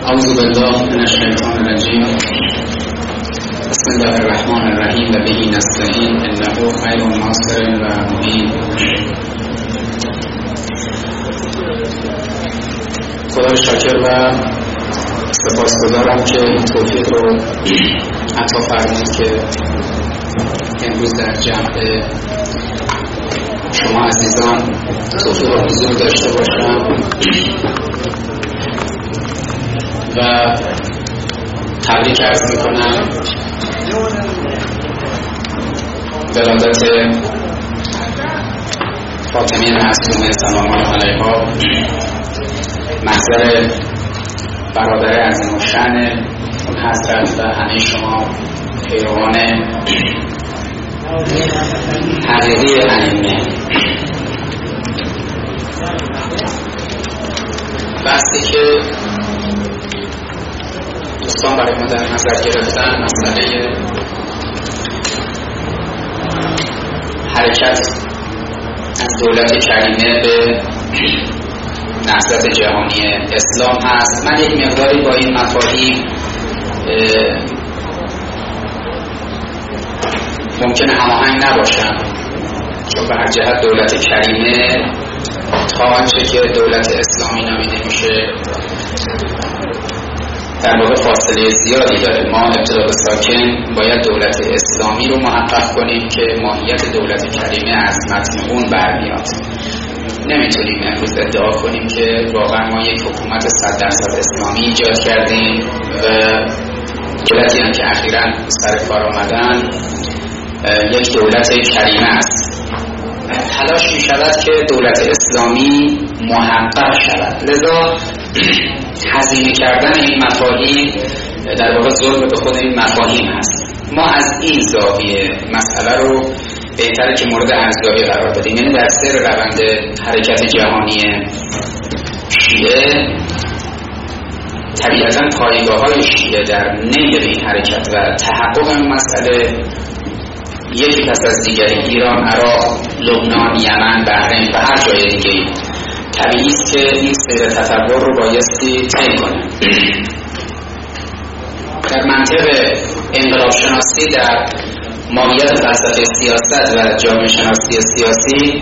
اعوذ بالله من الشیطان الرجیم. بسم الله الرحمن الرحیم و به نستعین انه خیر ناصر و معین. خدا شاکر و سپاسگزارم که این توفیق رو عطا فرمود که امروز در جمع شما عزیزان توفیق و حضور داشته باشم و تبریک عرض میکنم ولادت فاطمه معصومه سلام الله علیها، محضر برادر عظیم الشأن حضرت و همه شما پیروان حقیقی ائمه. بحثی که دوستان برای ما در نظر گرفتن مسئله حرکت از دولت کریمه به نهضت جهانی اسلام هست. من یک مقداری با این مفاهیم ممکنه هماهنگ نباشم، چون به هر جهت دولت کریمه تا آنچه که دولت اسلامی نامیده میشه در واقع فاصله زیادی داره. ما ابتدا به ساکن باید دولت اسلامی رو محقق کنیم که ماهیت دولت کریمه از متن اون برمیاد. نمیتونیم امروز ادعا کنیم که واقعا ما یک حکومت 100% اسلامی ایجاد کردیم و دولتی هم که اخیراً سر کار آمدن یک دولت کریمه است. تلاش می شود که دولت اسلامی محقق شود، لذا هزینه کردن این مفاهیم در واقع ظلم به خود این مفاهیم هست. ما از این زاویه مسئله رو بهتره که مورد ارزیابی قرار بدیم. یعنی در سیر روند حرکت جهانی شیعه طبیعتاً پایگاه‌های شیعه در نیل این حرکت و تحقق این مسئله یکی پس از دیگری ایران، عراق، لبنان، یمن، بحرین و هر جای دیگه‌ای طبیعی است که این سیر تطور رو بایستی طی کنه. در منطق انقلاب شناسی در ماهیت فلسفه سیاست و جامعه شناسی سیاسی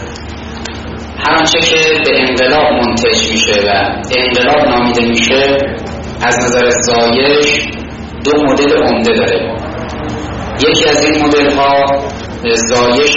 هر آنچه که به انقلاب منتج میشه و انقلاب نامیده میشه از نظر زایش دو مدل عمده داره. یکی از این مدل ها زایش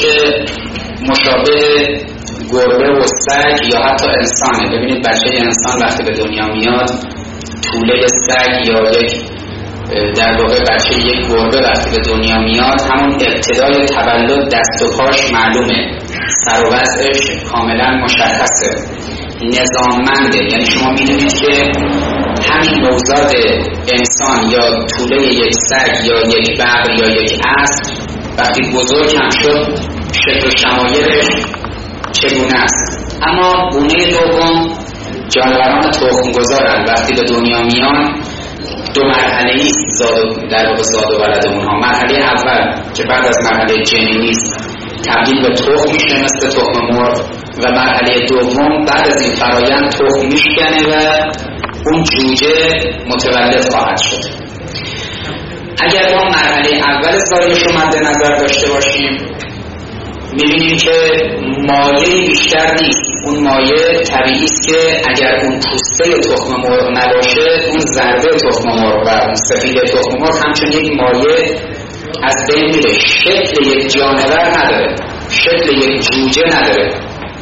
مشابه گربه و سگ یا حتی انسانه. ببینید بچه انسان وقتی به دنیا میاد توله سگ یا یک در واقع بچه یک گربه وقتی به دنیا میاد همون ابتدای تولد دست و پاش معلومه، سر و وضعش کاملا مشخصه، نظاممنده. یعنی شما میدونید که همین نوزاد انسان یا توله یک سگ یا یک ببر یا یک اسب وقتی بزرگ هم شد شکل و شمایلش چگونه است. اما گونه دوم جانوران تخم‌گذارند، وقتی به دنیا میان دو مرحله است در واقع زاد و ولد اونها. مرحله اول که بعد از مرحله جنینی است تبدیل به تخم میشه مثل تخم مرغ و مرحله دوم بعد از این فرایند تخم میشکنه و اون جوجه متولد خواهد شد. اگر ما مرحله اول زایش رو مد نظر داشته باشیم می‌بینیم که مایه بیشتر نیست. اون مایه طبیعی است که اگر اون پوسته تخم مرغ نباشه اون ذره تخم مرغ و اون سفید تخم مرغ همچون یک مایه از بین میره. شکل یک جانور نداره، شکل یک جوجه نداره.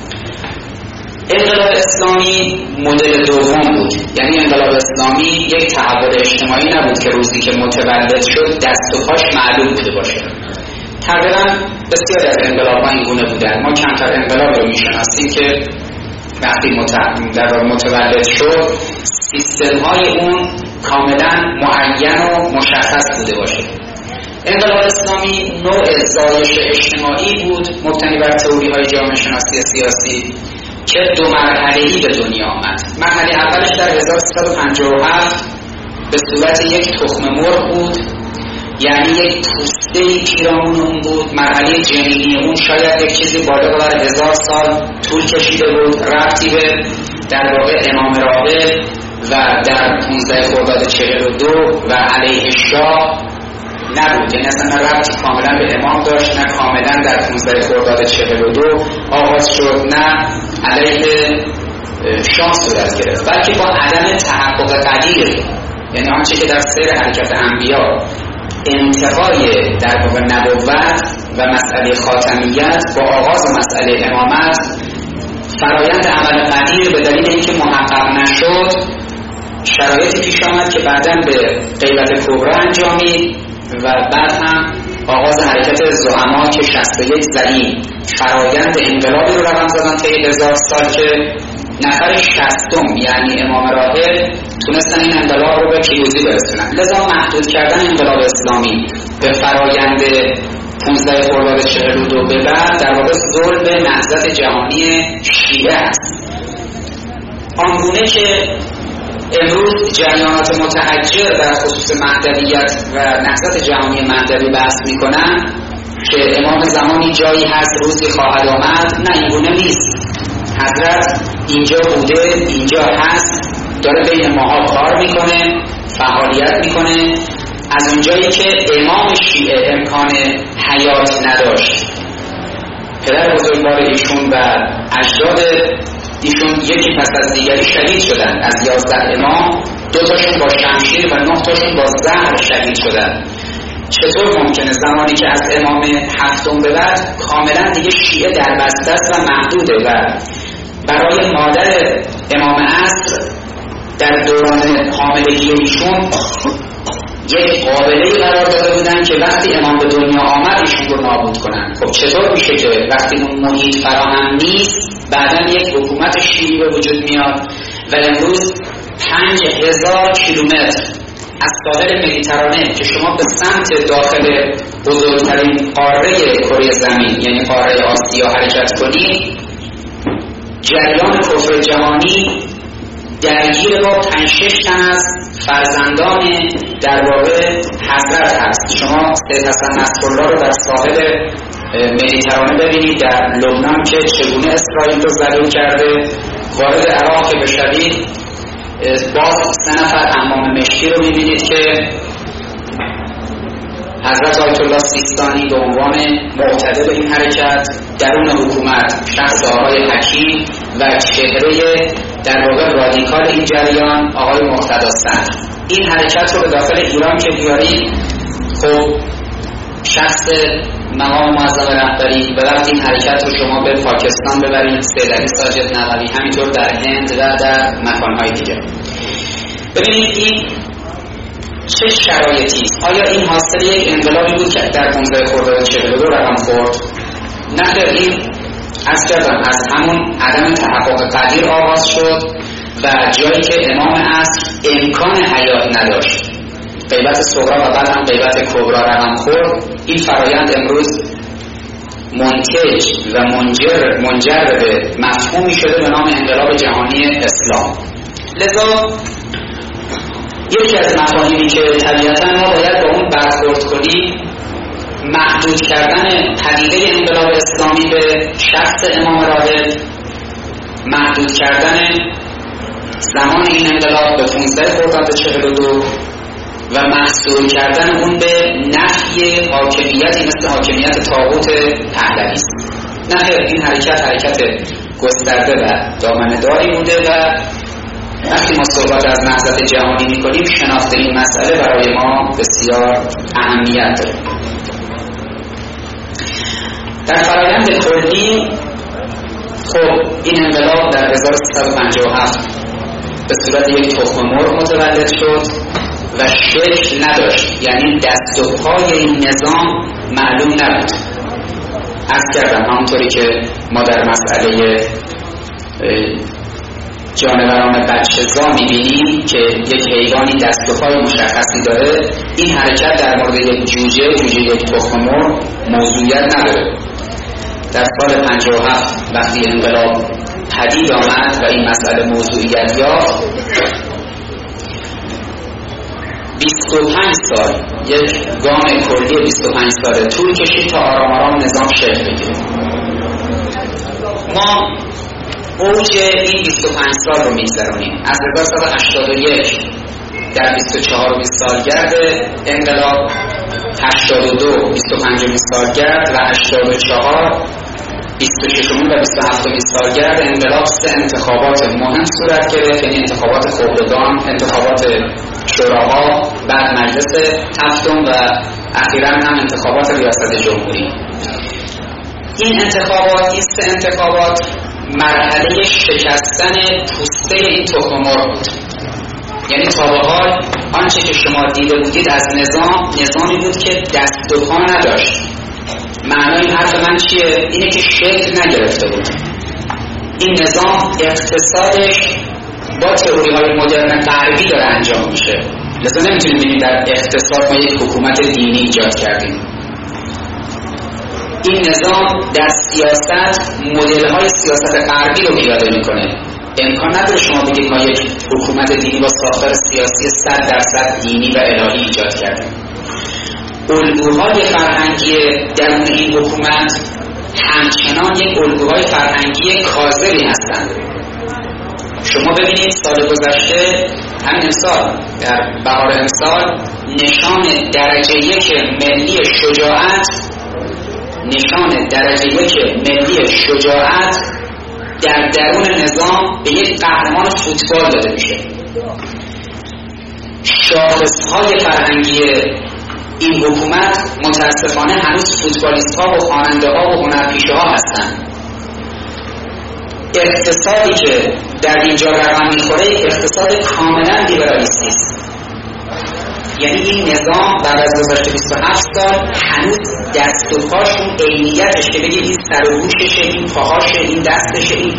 انقلاب اسلامی مدل دوم بود. یعنی انقلاب اسلامی یک تحول اجتماعی نبود که روزی که متولد شد دست و پاش معلوم بوده باشه. تقریبا بسیاری از انقلاب‌ها این گونه بودن. ما کمتر انقلاب رو میشناسیم که وقتی متولد شد سیستم‌های اون کاملا معین و مشخص بوده باشه. انقلاب اسلامی نوع زایش اجتماعی بود مبتنی بر تئوری‌های جامعه شناسی سیاسی که دو مرحله‌ای به دنیا آمد. مرحله اولش در 1357 به صورت یک تخم مرغ بود، یعنی یک پوسته‌ای پیرامون اون بود. مرحله جنینی اون شاید یک چیزی بالا بر 1000 سال طول کشیده بود. ربطی به در واقع امام راغب و در 15 خرداد 42 و علیه شاه نبود، یعنی اصلا نه ربطی کاملا به امام داشت، نه کاملا در 15 خرداد 42 آغاز شد، نه علیه شاه صورت گرفت، بلکه با عدم تحقق قدیر، یعنی آنچه که در سیر حرکت انبیا انتهای در واقع نبوت و مسئله خاتمیت با آغاز مسئله امامت فرایند عمل قدیر به دلیل اینکه محقق نشد، شرایطی پیش آمد که بعداً به غیبت کبرا انجامید و بعد هم آغاز حرکت زعما که 61 زعیم فرایند انقلابی رو رقم زدن طی 1000 سال که نفر 60م یعنی امام راحل تونستن این انقلاب رو به پیروزی برسونن. لذا محدود کردن انقلاب اسلامی به فرایند 15 خرداد 42 به بعد در واقع ظلم به نهضت جهانی شیعه است. آنگونه که امروز جریانات متحجر در خصوص مهدویت و نهضت جهانی مهدوی بحث میکنن که امام زمانی جایی هست روزی خواهد آمد، نه اینگونه نیست. حضرت اینجا بوده، اینجا هست، داره بین ماها کار میکنه، فعالیت میکنه. از اونجایی که امام شیعه امکان حیات نداشت، پدر بزرگوار ایشون و اجداد ایشون یکی پس از دیگری شهید شدن. از 11 امام 2 تاشون با شمشیر و 9 تاشون با زهر شهید شدن. چطور ممکنه زمانی که از امام 7م به بعد کاملا دیگه شیعه در بسته است و محدوده و برای مادر امام عصر در دوران حاملگی ایشون یک قابله قرار داده بودن که وقتی امام به دنیا آمد ایشون رو نابود کنن. خب چطور میشه که وقتی اون محیط فراهم نیست بعداً یک حکومت شیعی به وجود میاد و امروز 5000 کیلومتر از ساحل مدیترانه که شما به سمت داخل بزرگترین قاره کره زمین یعنی قاره آسیا حرکت کنید، جریان کفر جهانی درگیر با 5-6 تن از فرزندان در واقع حضرت هست. شما سید حسن نصرالله رو در ساحل مدیترانه ببینید، در لبنان که چگونه اسرائیل رو ذلیل کرده، وارد عراق که بشوید باز 3 نفر امام مشکی رو میبینید که حضرت آیت الله سیستانی به عنوان معتدل این حرکت درون حکومت شخص آقای حکیم و چهره در واقع رادیکال این جریان آقای مقتدا صدر. این حرکت رو به داخل ایران که بیارید، خب شخص مقام معظم رهبری و وقتی این حرکت رو شما به پاکستان ببرید، سید علی ساجد نقوی، همینطور در هند و در مکانهای دیگه. ببینید این چه شرایطی است. آیا این حاصل یک انقلابی بود که در 15 خرداد 42 رقم خورد؟ نه خیر، این از همون عدم تحقق قدیر آغاز شد و جایی که امام عصر امکان حیات نداشت، غیبت صغرا و بعد هم غیبت کبرا رقم خورد. این فرایند امروز منتج و منجر به مفهومی شده به نام انقلاب جهانی اسلام. لذا یکی از مفاهیمی که طبیعتا ما باید با اون برخورد کنیم محدود کردن پدیده انقلاب اسلامی به شخص امام راحل، محدود کردن زمان این انقلاب به 15 خرداد 42 و محصور کردن اون به نفی حاکمیتی مثل حاکمیت طاغوت پهلوی است. نه، این حرکت گسترده و دامنه‌داری بوده و وقتی ما صحبت از نهضت جهانی می‌کنیم شناخت این مسئله برای ما بسیار اهمیت داره. در فرآیند کلی خب این انقلاب در 1357 به صورت یک تخم مرغ متولد شد و شکل نداشت، یعنی دست و پای این نظام معلوم نبود. عرض کردم همونطوری که ما در مسئله جانوران بچه‌زا می‌بینیم که یک حیوانی دست و پای مشخصی داره، این حرکت در مورد یک جوجه یک تخم مرغ موضوعیت نداره. در سال 57 وقتی انقلاب پدید آمد و این مسئله موضوعیت یافت، 25 سال یک گام کلی 25 ساله طول کشید تا آرام آرام نظام شکل بگیره. ما اوج این 25 سال رو می‌گذرونیم. از 1981 در 24 سالگرد انقلاب، 82 25 سالگرد و 84 26 و 27 سالگرد انقلاب 3 انتخابات مهم صورت گرفت، یعنی انتخابات خبرگان، انتخابات شوراها، بعد مجلس هفتم و اخیراً هم انتخابات ریاست جمهوری. این انتخابات، این 3 انتخابات مرحله شکستن پوسته این تخم مرغ بود. یعنی تا به حال آنچه که شما دیده بودید از نظامی بود که دست و پا نداشت. معنای این حرف من چیه؟ اینه که شکل نگرفته بود. این نظام اقتصادش با تئوری‌های مدرن غربی داره انجام میشه. لذا نمیتونیم بگیم در اقتصاد ما یک حکومت دینی ایجاد کردیم. این نظام در سیاست مدل‌های سیاست غربی رو پیاده میکنه. امکان نداره شما بگید ما یک حکومت دینی با ساختار سیاسی 100% دینی و الهی ایجاد کردیم. الگوهای فرهنگی درون این حکومت همچنان یک الگوهای فرهنگی کاذبی هستند. شما ببینید سال گذشته، همین امسال در بهار امسال، نشان درجه 1 ملی شجاعت در درون نظام به یک قهرمان فوتبال داده میشه. شاخصهای فرهنگی این حکومت متاسفانه هنوز فوتبالیست ها و خواننده ها و هنرپیشه ها هستند. اقتصادی که در اینجا رقم میخوره اقتصاد کاملا لیبرالیستی است. یعنی این نظام بعد از گذشت 27 سال هنوز دست و پاشون عینیتش که بگید این سر و گوششه، این پاهاشه، این دستشه، این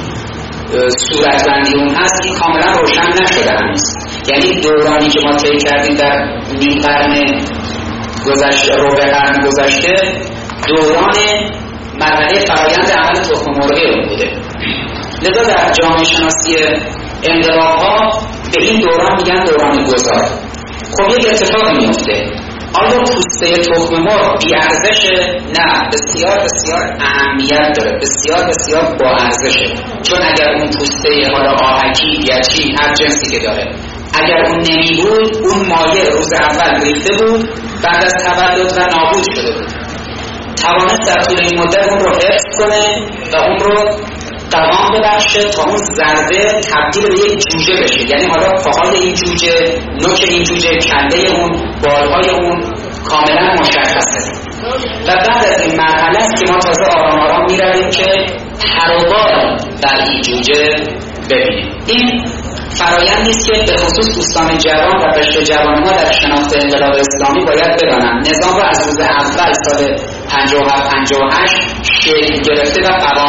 صورتبندی اون هست، این کاملا روشن نشده هنوز. یعنی دورانی که ما طی کردیم در نیم قرن گذشته، ربع قرن گذشته، دوران مرحله فرایند عمل تخم مرغی اون بوده. لذا در جامعه شناسی انقلاب‌ها به این دوران میگن دوران گذار. خب یک اتفاق میفته. آیا پوسته تخم مرغ بی‌ارزشه؟ نه، بسیار بسیار اهمیت داره، بسیار بسیار با ارزشه. چون اگر اون پوسته حالا آهکی، گچی، هر جنسی که داره، اگر اون نمی بود، اون مایع روز اول ریخته بود، بعد از تولد و نابود شده بود. توانست در طول این مدت اون رو حفظ کنه و اون رو دوام ببخشه تا اون ذره تبدیل به یک جوجه بشه. یعنی حالا پاهای این جوجه، نوک این جوجه، کله اون، بالهای اون کاملا مشخصه. و بعد از این مرحله است که ما تازه آرام آرام میرویم که پر و بال در این جوجه ببینیم. این فرایندی است که به خصوص دوستان جوان و قشر جوان ما در شناخت انقلاب اسلامی باید بدانند. نظام را از روز اول سال 57-58 شکل گرفته و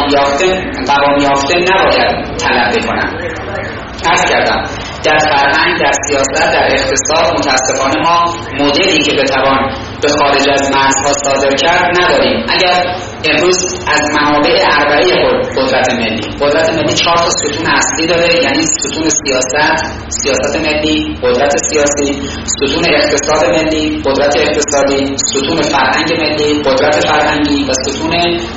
قوام یافته نباید طلب بکنند. عرض کردم در فرهنگ، در سیاست، در اقتصاد متاسفانه ما مدلی که بتوان به خارج از مرزها صادر کرد نداریم. اگر امروز از منابع اربعه قدرت ملی 4 تا ستون اصلی داره، یعنی ستون سیاست ملی، قدرت سیاسی، ستون اقتصاد ملی، قدرت اقتصادی، ستون فرهنگ ملی، قدرت فرهنگی و ستون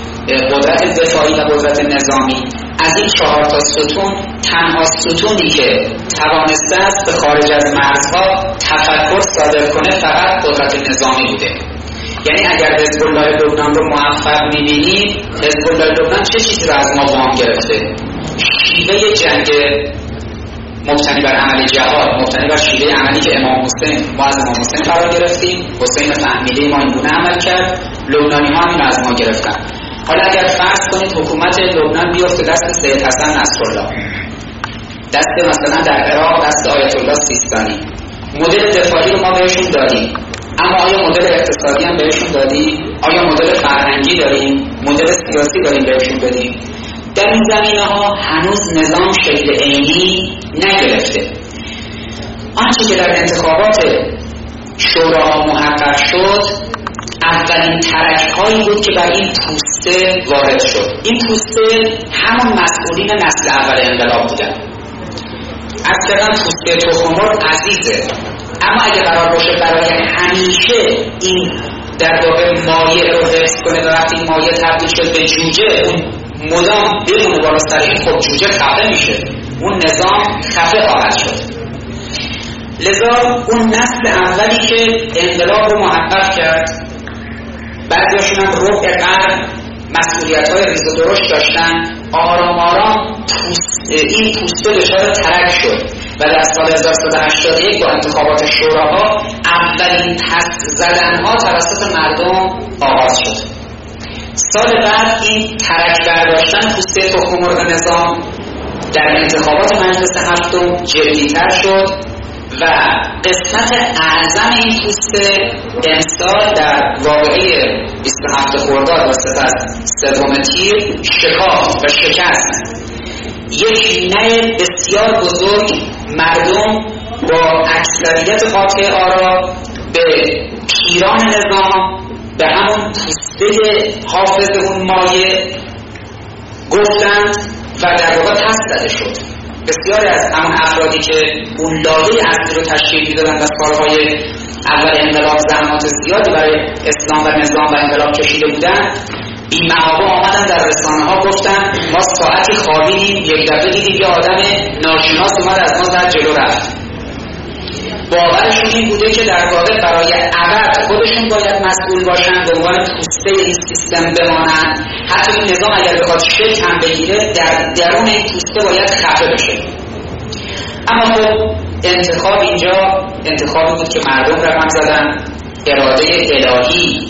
قدرت دفاعی و قدرت نظامی. از این 4 تا ستون تنها ستونی که توانسته است به خارج از مرزها تفکر صادر کنه فقط قدرت نظامی بوده. یعنی اگر حزب الله لبنان رو موفق می‌بینید، حزب الله لبنان چه چیزی رو از ما وام گرفته؟ شیوه جنگ مبتنی بر عمل جهاد، مبتنی بر شیوه عملی که ما از امام حسین قرار گرفتیم. حسین فهمیده ما این گونه عمل کرد، لبنانی‌ها هم از ما گرفتن. حالا اگر فرض کنید حکومت لبنان بیفته دست سید حسن نصرالله، دست مثلا در عراق دست آیت الله سیستانی، مدل دفاعی رو ما بهشون دادیم، اما آیا مدل اقتصادی هم بهشون دادیم؟ آیا مدل فرهنگی داریم؟ مدل سیاسی داریم بهشون بدیم؟ در این زمینه‌ها هنوز نظام شکل عینی نگرفته. آنچه که در انتخابات شوراها محقق شد اولین ترک‌هایی بود که بر این پوسته وارد شد. این پوسته همون مسئولین نسل اول انقلاب بودن. اصلا پوسته تخم مرغ عزیزه، اما اگه قرار باشه برای همیشه این در واقع مایع رو حفظ کنه و وقتی مایع تبدیل شد به جوجه اون مدام بمونه بالا سر این، خب جوجه خفه میشه، اون نظام خفه خواهد شد. لذا اون نسل اولی که انقلاب رو محقق کرد، بعضیاشون هم ربع قرن مسئولیت‌های ریز و درشت داشتن، آرام آرام این پوسته دچار ترک شد و در سال 1381 با انتخابات شوراها اولین پس زدن‌ها توسط مردم آغاز شد. سال بعد این ترک برداشتن پوسته تخم مرغ نظام در انتخابات مجلس هفتم جدی‌تر شد و قسمت اعظم این پوسته امسال در واقعه 27 خرداد و سپس 3 تیر شکافت و شکست. یک نه بسیار بزرگ مردم با اکثریت قاطع آرا به پیران نظام، به همون پوسته حافظ اون مایه گفتند و در واقع پس زده شد. بسیاری از همون افرادی که اون لایه اصلی رو تشکیل میدادن و سالهای اول انقلاب زحمات زیادی برای اسلام و نظام و انقلاب کشیده بودن، بی محابا آمدن در رسانه ها گفتن ما ساعتی خوابیدیم یک دفعه دیدیم یه آدم ناشناس اومد از ما زد جلو رفت. باورشون این بوده که در واقع برای ابد خودشون باید مسئول باشن، به عنوان پوسته این سیستم بمانن. حتی این نظام اگر بخواد شکل هم بگیره در درون این پوسته باید خفه بشه. اما خب انتخاب اینجا انتخابی بود که مردم رقم زدن. اراده الهی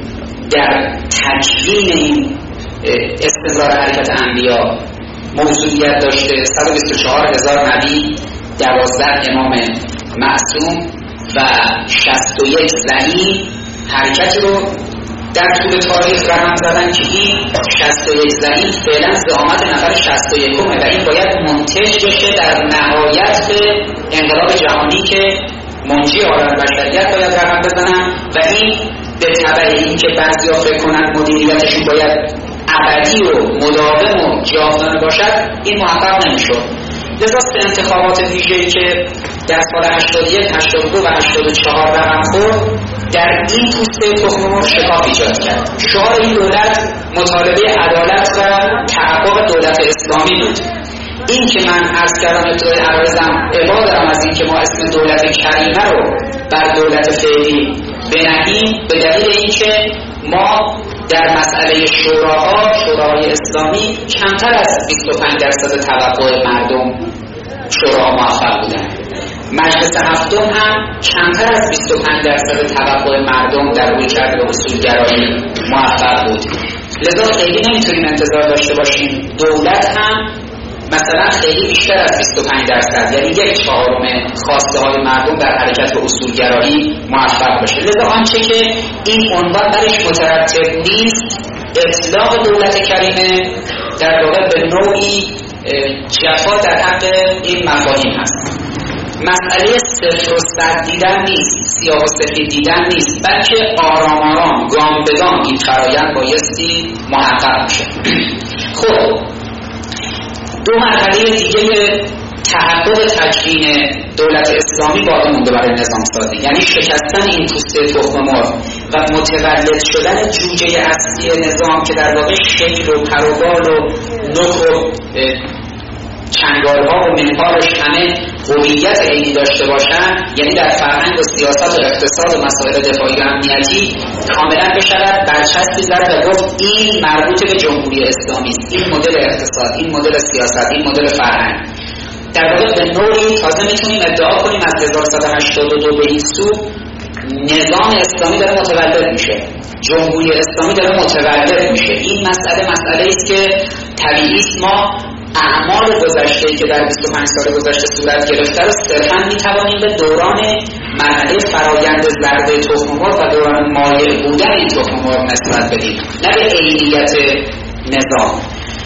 در تکوین این استمرار حرکت انبیا موضوعیت داشته. 124,000 نبی، 12 امام معصوم و 61 زعیم حرکتی رو در طول تاریخ رقم زدن که این 61 زعیم فعلا زعامت نفر 61 و این باید منتج بشه در نهایت به انقلاب جهانی که منجی عالم بشریت باید رقم بزنن و این به تبع این که بعضی‌ها فکر کنند مدیریتشون باید ابدی و مداوم و جاودانه باشد، این محقق نمی‌شد. لذا انتخابات ویژه‌ای که در سال 81، 82 و 84 رقم خورد در این پوسته تخم مرغ شکاف ایجاد کرد. شعار این دولت مطالبه عدالت و تحقق دولت اسلامی بود. این که من عرض کردم ابتدای عرضم ابا دارم از این که ما اسم دولت کریمه رو بر دولت فعلی بنهیم، به دلیل این که ما در مسئله شوراهای اسلامی کمتر از 25% توقع مردم شورا موفق بودن. مجلس هفتم هم کمتر از 25% توقع مردم در روی کرده به اصولگرایی موفق بود. لذا خیلی نمیتونیم انتظار داشته باشیم دولت هم مثلا خیلی بیشتر از 25%، یعنی 1/4 خواسته های مردم در حرکت به اصولگرایی موفق باشه. لذا آنچه که این عنوان برش مترتب نیست، اطلاق دولت کریمه در واقع به نوعی جفا در حق این مفاهیم هست. مسئله 0 و 100 دیدن نیست، سیاه و سفید دیدن نیست، بلکه آرام آرام گام به گام این فرایند بایستی محقق میشه. خب دو مرحله دیگه تحقق تکوین دولت اسلامی باقی مونده برای نظام سازی، یعنی شکستن این پوسته تخم مرغ و متولد شدن جوجه اصلی نظام که در واقع شکل و پروبال و نوک و چنگالها و منقارش همه هویت عینی داشته باشن، یعنی در فرهنگ و سیاست و اقتصاد و مسائل دفاعی و امنیتی کاملا بشود برچسبی زد و گفت این مربوط به جمهوری اسلامی است، این مدل اقتصاد، این مدل سیاست، این مدل فرهنگ. در واقع به نوعی تازه میتونیم ادعا کنیم از 1182 به این سو نظام اسلامی داره متولد میشه، جمهوری اسلامی داره متولد میشه. این مسئله است که طبیعی است ما اعمال گذشته که در 25 سال گذشته صورت گرفته رو صرفاً میتوانیم به دوران مرحله فرایند زرد تخم مرغ و دوران مایع بودن این تخم مرغ نسبت بدیم، نه به عینیت نظام.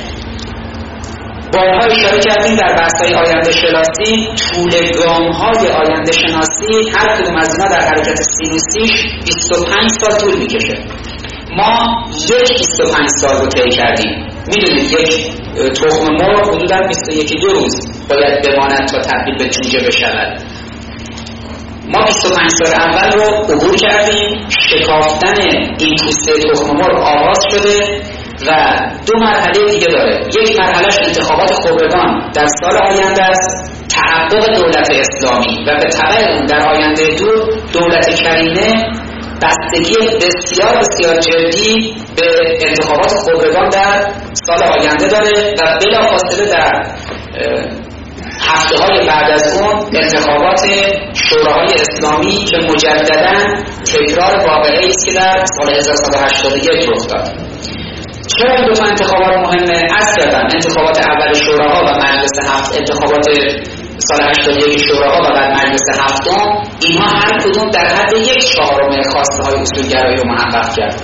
بارها اشاره کردیم در بحث‌های آینده شناسی، طول گام‌های آینده شناسی هر کدوم از اینا در حرکت سینوسیش 25 سال طول میکشه. ما 25 سال رو طی کردیم. میدونید یک تخم مرغ حدوداً 21-2 روز باید بماند تا تبدیل به جوجه بشود. ما 25 سال اول رو عبور کردیم، شکافتن این پوسته تخم مرغ آغاز شده و دو مرحله دیگه داره. یک مرحلهش انتخابات خبرگان در سال آینده است، تحقق دولت اسلامی و به تبع اون در آینده دور دولت کریمه بستگی بسیار بسیار جدی به انتخابات خبرگان در سال آینده داره و بلافاصله در هفته‌های بعد از اون انتخابات شوراهای اسلامی که مجدداً تکرار واقعه‌ای است که در سال 1381 رخ داد. چرا این دو تا انتخابات مهمه؟ عرض کردم انتخابات اول شوراها و مجلس هفت، انتخابات سال 81 شوراها و بعد مجلس هفتم، اینها هر کدوم در حد 1/4 خواسته‌های اصولگرایی رو محقق کرد.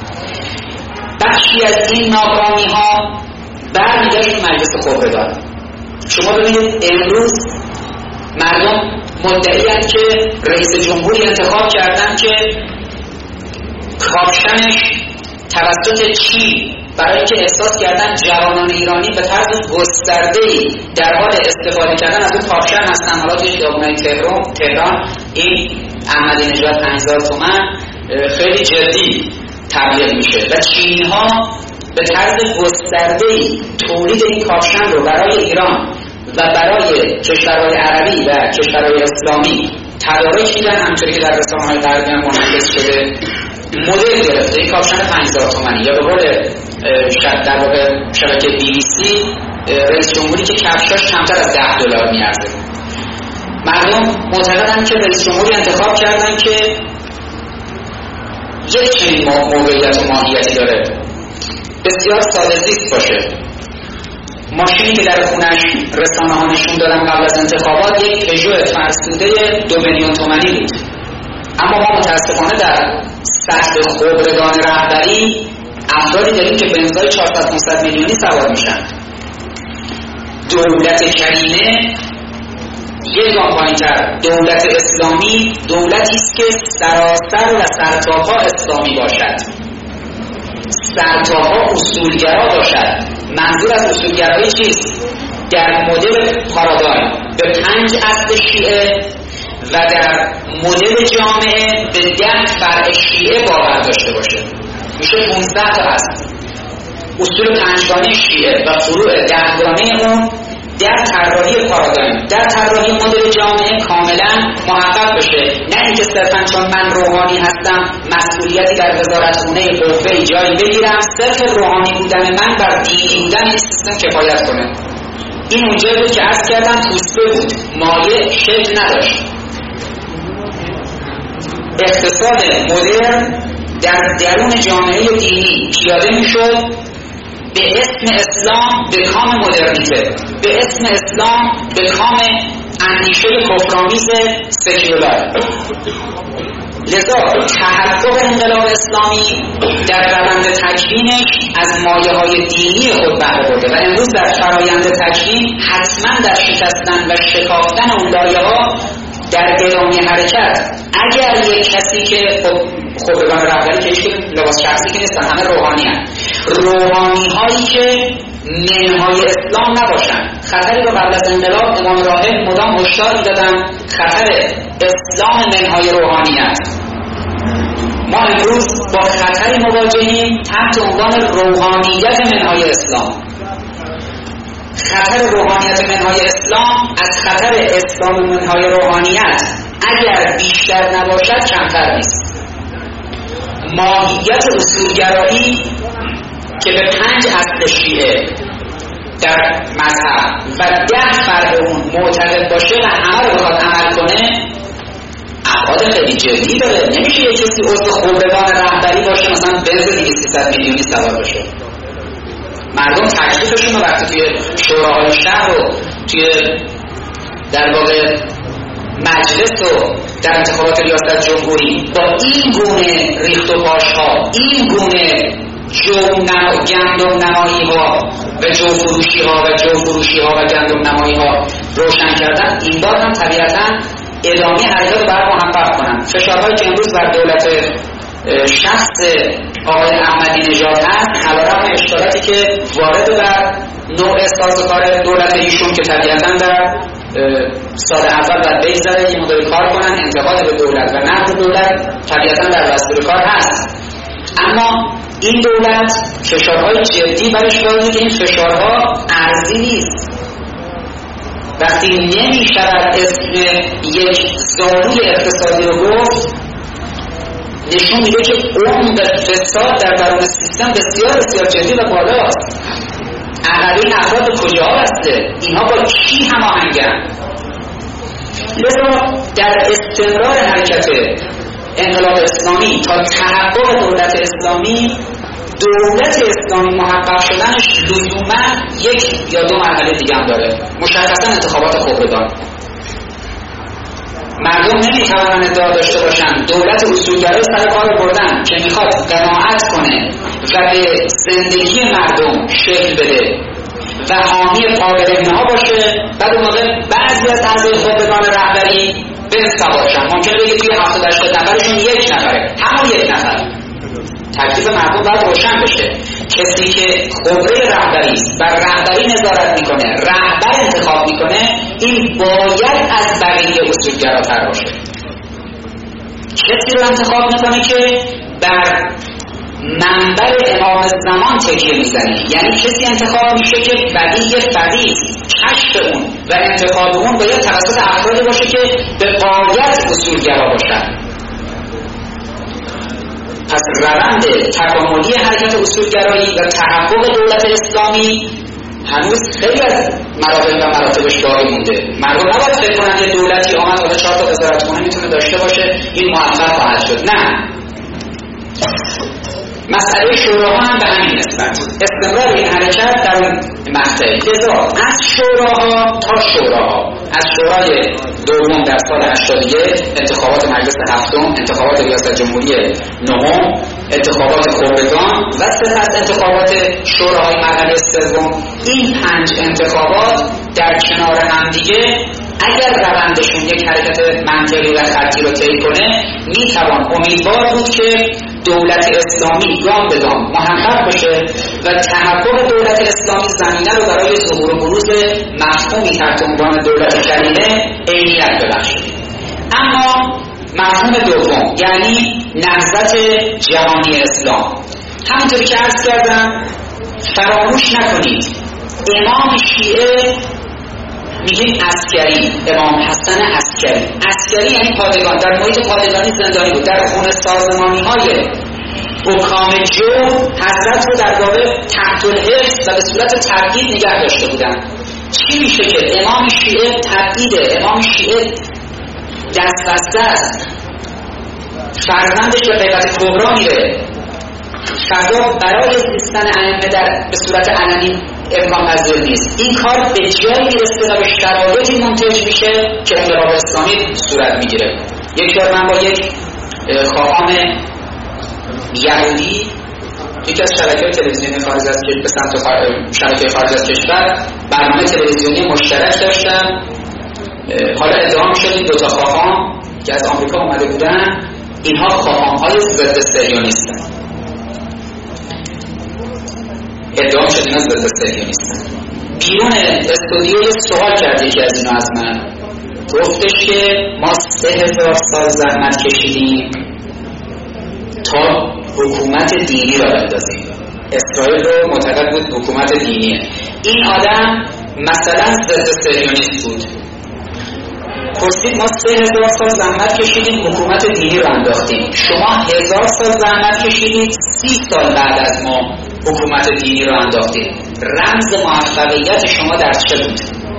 بخشی از این ناکامی‌ها برمیگشت به مجلس خبرگان. شما ببینید امروز مردم مدعی‌اند که رئیس جمهوری انتخاب کردن که کاپشنش توسط چین برای اینکه احساس کردن جوانان ایرانی به طرز گسترده‌ای در حال استفاده کردن از اون کاپشن هستن. حالا توی خیابون‌های تهران این احمدی نژاد 5000 تومان خیلی جدی تبلیغ میشه و چینی‌ها به طرز گسترده‌ای تولید این کاپشن رو برای ایران و برای کشورهای عربی و کشورهای اسلامی تدارک میدن. همونطوری که در رسانه‌های غربی هم منعکس شده مدل گرفته این کاپشن 5000 تومانی، یا به قول در واقع شبکه BBC رئیس جمهوری که کفشاش کمتر از $10 میارزه. مردم معتقدن که رئیس جمهوری انتخاب کردن که یک چنین موقعیت و ماهیتی داره، بسیار ساده زیست باشه. ماشینی که در خونش رسانه ها نشون دادن قبل از انتخابات یک پژو فرسوده 2 میلیون تومانی بود، اما ما متاسفانه در سطح خبرگان رهبری افرادی داریم که بنزای 400-500 میلیونی سوار میشن. دولت کریمه یک گام پایین‌تر، دولت اسلامی دولتی است که سراسر و سرتاپا اسلامی باشد، سرتاپا اصولگرا باشد. منظور از اصولگرایی چیست؟ در مدل پارادایم به 5 اصل شیعه و در مدل جامعه به 10 فرع شیعه باور داشته باشه. میشه 15 تا اصل. اصول 5گانه شیعه و فروع 10گانه اون در طراحی پارادایم، در طراحی مدل جامعه کاملا محقق بشه. نه اینکه صرفا چون من روحانی هستم مسئولیتی در وزارتخونه قوه جایی بگیرم، صرف روحانی بودن من بر دینی بودن این سیستم کفایت کنه. این اونجایی بود که عرض کردم توسبه بود، مایه شکل نداشت. اقتصاد مدرن در درون جامعه دینی پیاده میشد به اسم اسلام به کام مدرنیته، به اسم اسلام به کام اندیشه کفرآمیز سکولار. لذا تحقق انقلاب اسلامی در روند تکوینش از مایه‌های دینی خود بهره برده و امروز در فرایند تکوین حتما در شکستن و شکافتن اون لایه‌ها در ادامه حرکت. اگر یک کسی که خبرگان رهبری که هیچ لباس شخصی که نیستن، همه روحانی هستن، روحانی هایی که منهای اسلام نباشن، خطری رو قبل از انقلاب امام راهب مدام هشدار می‌دادن، خطر اسلام منهای روحانیت. ما امروز با خطری مواجهیم تحت عنوان روحانیت منهای اسلام. خطر روحانیت منهای اسلام از خطر اسلام منهای روحانیت اگر بیشتر نباشد کمتر نیست. ماهیت اصولگرایی که به 5 اصل شیعه در مذهب و 10 فرع اون معتقد باشه و همه رو بخواد عمل کنه ابعاد خیلی جدی داره. نمیشه یه کسی عضو خبرگان رهبری باشه مثلا بنز 200 میلیونی سوار باشه. مردم تکلیفشون رو وقتی توی شوراهای شهر و توی در واقع مجلس و در انتخابات ریاست جمهوری با این گونه ریخت و پاش‌ها، این گونه گندم نمایی ها و جو فروشی ها و گندم نمایی ها روشن کردن، این بار هم طبیعتاً ادامه حرکات رو باید محقق کنن. فشارهایی که امروز بر دولت شخص آقای احمدی نژاد هست علیرغم اشکالاتی که وارد بر نوع سازوکار دولت ایشون که طبیعتاً در سال اول باید بگذاره این مدل کار کنن، انتقاد به دولت و نقد دولت طبیعتاً در دستور کار هست، اما این دولت فشارهای جدی برش وارده که این فشارها ارزی نیست و وقتی نمی شود اسم یک زاروی اقتصادی رو گفت، نشون میده که عمق فساد در درون سیستم بسیار بسیار جدی و بالاست. عقبه این افراد به کجا بسته؟ اینها با کی هماهنگن؟ لذا در استمرار حرکت انقلاب اسلامی تا تحقق دولت اسلامی، دولت اسلامی محقق شدنش لزوما یک یا دو مرحله دیگه هم داره. مشخصا انتخابات خبرگان. مردم نمیتوانند ادعا داشته باشند دولت اصولگرای سر کار بردن که میخواد قناعت کنه و به زندگی مردم شکل بده و حامی قابل‌ها باشه، بعد اون موقع بعضی از اعضای خبرگان رهبری بنسوارشن. ممکنه بگه توی 70-80 نفرشون یک نفره، همون یک نفر. تکلیف مردم باید روشن بشه. کسی که خبره رهبری است و رهبری نظارت میکنه، رهبر انتخاب میکنه، این باید از بقیه اصولگراتر باشه. کسی رو انتخاب میکنه که بر منبر امام زمان تکیه میزنه، یعنی کسی انتخاب میشه که بدیع فقیه، کشف اون و انتخاب اون باید توسط افرادی باشه که به غایت اصولگرا باشن. پس روند تکاملی حرکت اصولگرایی و تحقق دولت اسلامی هنوز خیلی از مراحل و مراتبش باقی مونده. مردم نباید فکر کنن که دولتی آمد حالا 4 تا وزارتخونه میتونه داشته باشه این موفق خواهد شد. نه، مسئله شوراها هم به همین نسبت. استمرار این حرکت در اون مقطع. لذا از شوراها تا شوراها، از شورای دوم در سال 81 انتخابات مجلس هفتم، انتخابات ریاست جمهوری نهم، انتخابات خبرگان و سپس انتخابات شوراهای مرحله سوم، این 5 انتخابات در کنار هم دیگه اگر روندشون یک حرکت منطقی و خطی رو طی کنه، میتوان امیدوار بود که دولت اسلامی گام به گام محقق بشه و تحقق دولت اسلامی زمینه رو برای ظهور و بروز مفهومی تحت عنوان دولت کریمه عینیت ببخشه. اما مفهوم دوم یعنی نهضت جهانی اسلام، همونطوری که عرض کردم فراموش نکنید امام شیعه میگیم عسکری، امام حسن عسکری یعنی پادگان، در محیط پادگانی زندانی بود، در خون سازمانی های حکام جو حضرت رو در واقع تحت الحفظ و به صورت تبعید نگه داشته بودن. چی میشه که امام شیعه تبعیده، امام شیعه دست بسته است، فرزندش به غیبت کبرا میره، فردا برای زیستن ائمه در به صورت علنی امکان پذیر نیست. این کار به جایی میرسه و به شرایطی منتج میشه که انقلاب اسلامی صورت میگیره. یک بار من با یک خواهان یهودی یکی از شبکه‌های تلویزیونی خارج از کشور به سمت شبکه خارج از کشور برنامه تلویزیونی مشترک داشتم. حالا ادعا می‌شد این 2 تا خواهان که از آمریکا اومده بودن اینها خواهان‌های ضد صهیونیستن. ادعا شد اینا ضد صهیونیستن. بیرون استودیو سوال کرد یکی از اینا از من، گفتش که ما 3000 سال زحمت کشیدیم تا حکومت دینی را بندازیم. اسرائیل رو معتقد بود حکومت دینیه. این آدم مثلا ضد صهیونیست بود. پرسید ما 3000 سال زحمت کشیدیم حکومت دینی رو انداختیم، شما 1000 سال زحمت کشیدید 30 سال بعد از ما حکومت دینی رو انداختیم. رمز موفقیت شما در چه بود؟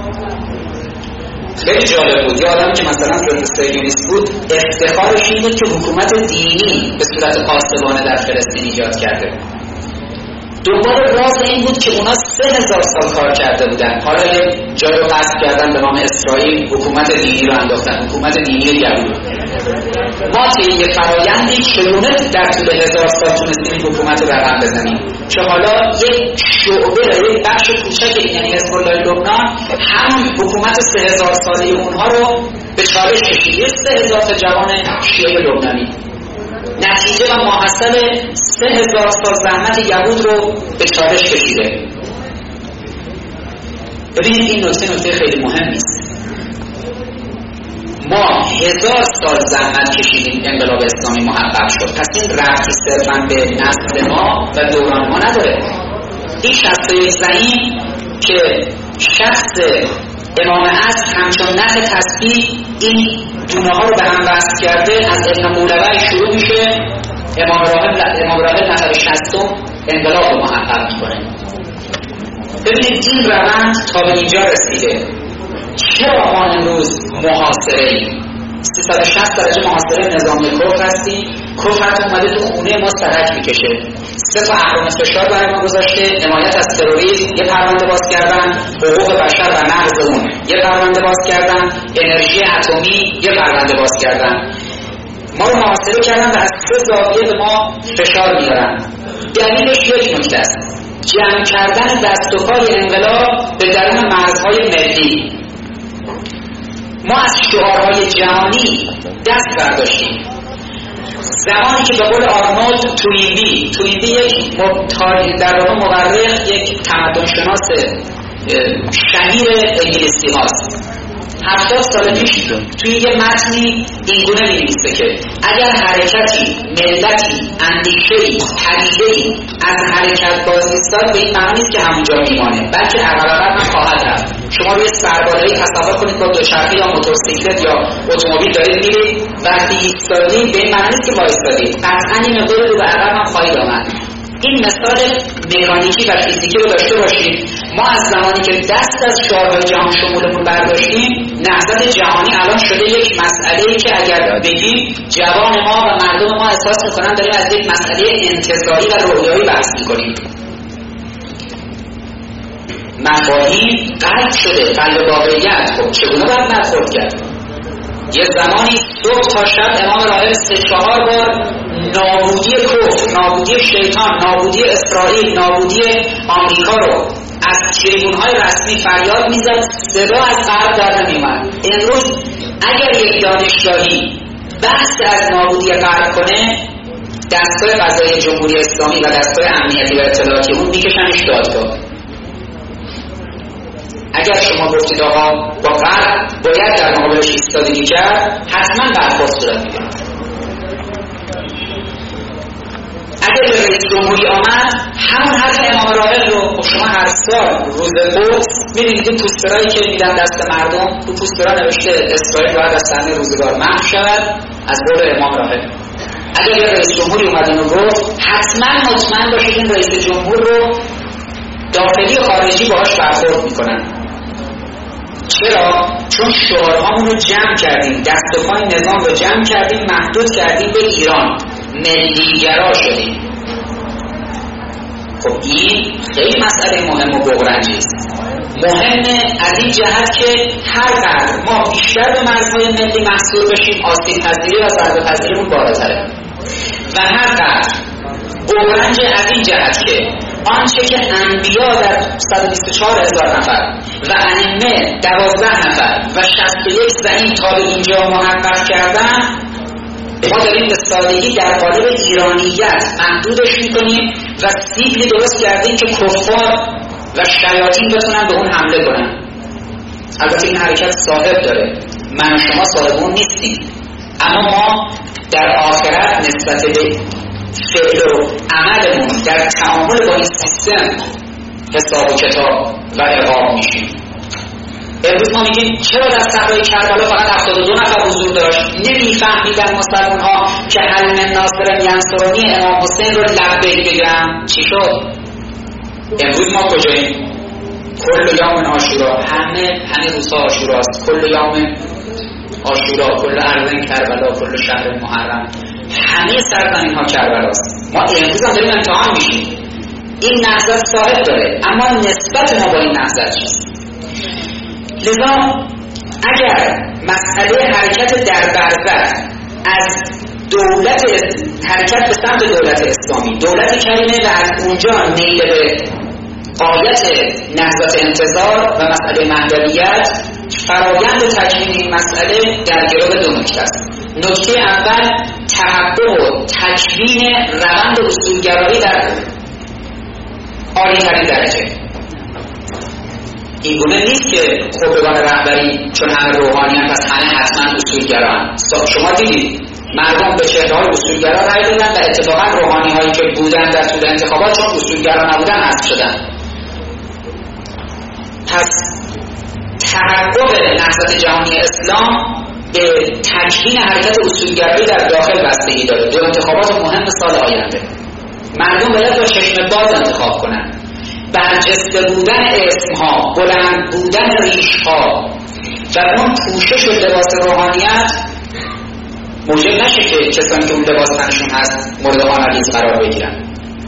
خیلی جالب بود. یه آدم که مثلا ضد صهیونیست بود افتخارش این بود که حکومت دینی به صورت قاسمانه در فلسطین ایجاد کرده. دنبال راز این بود که اونا 3000 سال کار کرده بودن، حالا یه جای رو قصد کردن به نام اسرائیل، حکومت دینی رو انداختن، حکومت دینی یهود. ما توی یه فرایندی چگونه در طول 1000 سال تونستیم حکومت رو رقم بزنیم که حالا یک شعبه، یک بخش کوچک یعنی حزب الله لبنان هم حکومت 3000 ساله اونها رو به چالش کشید. 3000 تا جوان شیعه لبنانی نتیجه و محصل 3000 سال زحمت یهود رو به چالش کشیده. ببینید این نکته خیلی مهمی است. ما 1000 سال زحمت کشیدیم انقلاب اسلامی محقق شد. پس این ربطی صرفاً به نسل ما و دوران ما نداره. این 61 زعیم که شخص امام عصر همچون نخ تسبیح این دونه ها رو به هم وصل کرده. از ابن مولوی شروع میشه، امام راحل نفر 60 انقلاب رو محقق میکنه. ببینید این روند تا به اینجا رسیده. چرا ما امروز محاصره ایم؟ 360 درجه محاصره نظامی کفر هستیم. کفر اومده تو خونه ما سرک میکشه. 3 تا اهرام فشار برای ما گذاشته، حمایت از تروریسم یه پرونده باز کردن، حقوق بشر و نقض اون یه پرونده باز کردن، انرژی اتمی یه پرونده باز کردن. ما رو محاصره کردن و از 3 زاویه به ما فشار میارن. دلیلش یک نکته است: جمع کردن دست و پای انقلاب به درون مرزهای ملی. ما از شعارهای جهانی دست برداشتیم. زمانی که به قول آرنولد توینبی یک در واقع مورخ، یک تمدن شناس شهیر انگلیسی هاست، 70 سال پیش توی یه متنی اینگونه می‌نویسه که اگر حرکتی، ملتی، اندیشه‌ای، پدیده‌ای از حرکت باز ایستاد، به این معنی نیست که همونجا میمانه، بلکه عقب هم خواهد رفت. شما روی سربالایی تصور کنید با دوچرخه یا موتورسیکلت یا اتومبیل دارید میرید، وقتی ایستادید به این معنی نیست که وایستادید، قطعاً این مقدار رو به عقب هم خواهید آمد. این مثال مکانیکی و فیزیکی رو داشته باشید. ما از زمانی که دست از شعارهای جهان شمولمون برداشتیم، نهضت جهانی الان شده یک مسئله‌ای که اگر بگیم جوان ما و مردم ما احساس می‌کنن داریم از یک مسئله انتزاعی و رویایی بحث می‌کنیم. مفاهیم قلب شده، قلب واقعیت. خب چگونه باید برخورد کرد؟ یه زمانی صبح تا شب امام راحل 3-4 بار نابودی کفر، نابودی شیطان، نابودی اسرائیل، نابودی آمریکا رو از تریبون‌های رسمی فریاد می‌زد، صدا از غرب در نمی‌اومد. امروز اگر یک دانشگاهی بحث از نابودی غرب کنه، دستگاه قضایی جمهوری اسلامی و دستگاه امنیتی و اطلاعاتی اون میکشنش دادگاه. اگر شما گفتید آقا با غرب باید در مقابلش ایستادگی کرد، حتما برخورد صورت می‌گیره. اگر به رئیس جمهوری آمد، همون حرف امام راحل رو شما هر سال روز قدس می‌بینید این پوسترایی که میدن دست مردم، تو پوسترها نوشته اسرائیل باید از صحنه روزگار محو شود، از قول امام راحل. اگر یه رئیس جمهوری اومد اینو گفت، حتما مطمئن باشید این رئیس جمهور رو داخلی و خارجی باهاش برخورد میکنن. چرا؟ چون شعارهامون رو جمع کردیم، دست و پای نظام رو جمع کردیم، محدود کردیم به ایران، ملیگرا شدیم. خب این خیلی مسئله مهم و بغرنجی است. مهمه از این جهت که هر قدر ما بیشتر به مرزهای ملی محصول بشیم، آسیب پذیری و ضربه پذیریمون بالاتره، و هر قدر بغرنج از این جهت که آنچه که انبیا در 124,000 نفر و ائمه 12 نفر و 61 زعیم تا به اینجا محقق کردن، ما داریم به سادگی در قالب ایرانیت محدودش میکنیم و سیبلی درست کردیم که کفار و شیاطین بتونن به اون حمله کنن. البته این حرکت صاحب داره، من و شما صاحب اون نیستیم، اما ما در آخرت نسبت به فعل و عملمون در تعامل با این سیستم حساب و کتاب و عقاب میشیم. امروز ما میگیم چرا در صحرای کربلا فقط 72 نفر حضور داشت؟ نمیفهمیدن مسلمان ها که هل من ناصر ینصرنی امام حسین رو لبیک بگم. چی شد؟ امروز ما کجاییم؟ کل یوم عاشورا، همه روزها عاشوراست، کل یوم عاشورا، کل ارض کربلا، کل شهر محرم، همه سرزمین ها کربلاست. ما امروز هم داریم امتحان میشیم. این نهضت صاحب داره، اما نسبت ما با این نهضت چیست؟ لذا اگر مسئله حرکت در برزخ از حرکت به سمت دولت اسلامی، دولت کریمه و از اونجا میل به غایت نهضت انتظار و مسئله مهدویت، فرایند تکمیل این مسئله در گرو 2 نکته است. نکته اول تحقق و تکوین روند اصولگرایی در عالی‌ترین درجه. این گونه نیست که خبرگان رهبری چون همه روحانیان پس همه حتما اصولگران. شما دیدید مردم به چهره‌های اصولگرا رأی دادن و اتفاقا روحانی‌هایی که بودن در طول انتخابات چون اصولگرا نبودن حذف شدن. پس تحقق نهضت جهانی اسلام به تکوین حرکت اصولگرایی در داخل بستگی داره. دو انتخابات مهم سال آینده، مردم باید با چشم باز انتخاب کنن. برجسته بودن اسمها، بلند بودن ریشها و اون پوشش و لباس روحانیت موجب نشه که کسانی که اون لباس تنشون هست مورد آنالیز قرار بگیرن.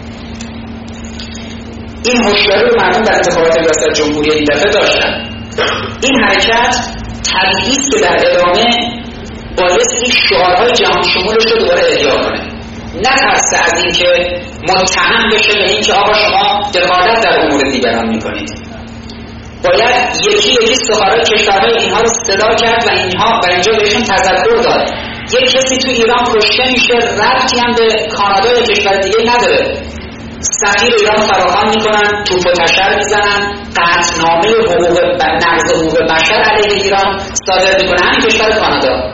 این هوشیاری رو مردم در انتخابات ریاست جمهوری این دفعه داشتن. این حرکت طبیعی است که در ادامه بایستی شعارهای جهان شمولش رو دوباره احیا کنه، نترسه از این که متهم بشه به این که آقا شما دخالت در امور دیگران میکنید. باید یکی یکی سفرهای کشورهای اینها رو صدا کرد و اینجا بهشون تذکر داد. یک کسی تو ایران کشته میشه، ربطی هم به کانادا یا کشور دیگه نداره. سفیر ایران فراخوان میکنن، توپ و تشر میزنن، قطعنامه نقض حقوق بشر علیه ایران صادر میکنن همین کشور کانادا.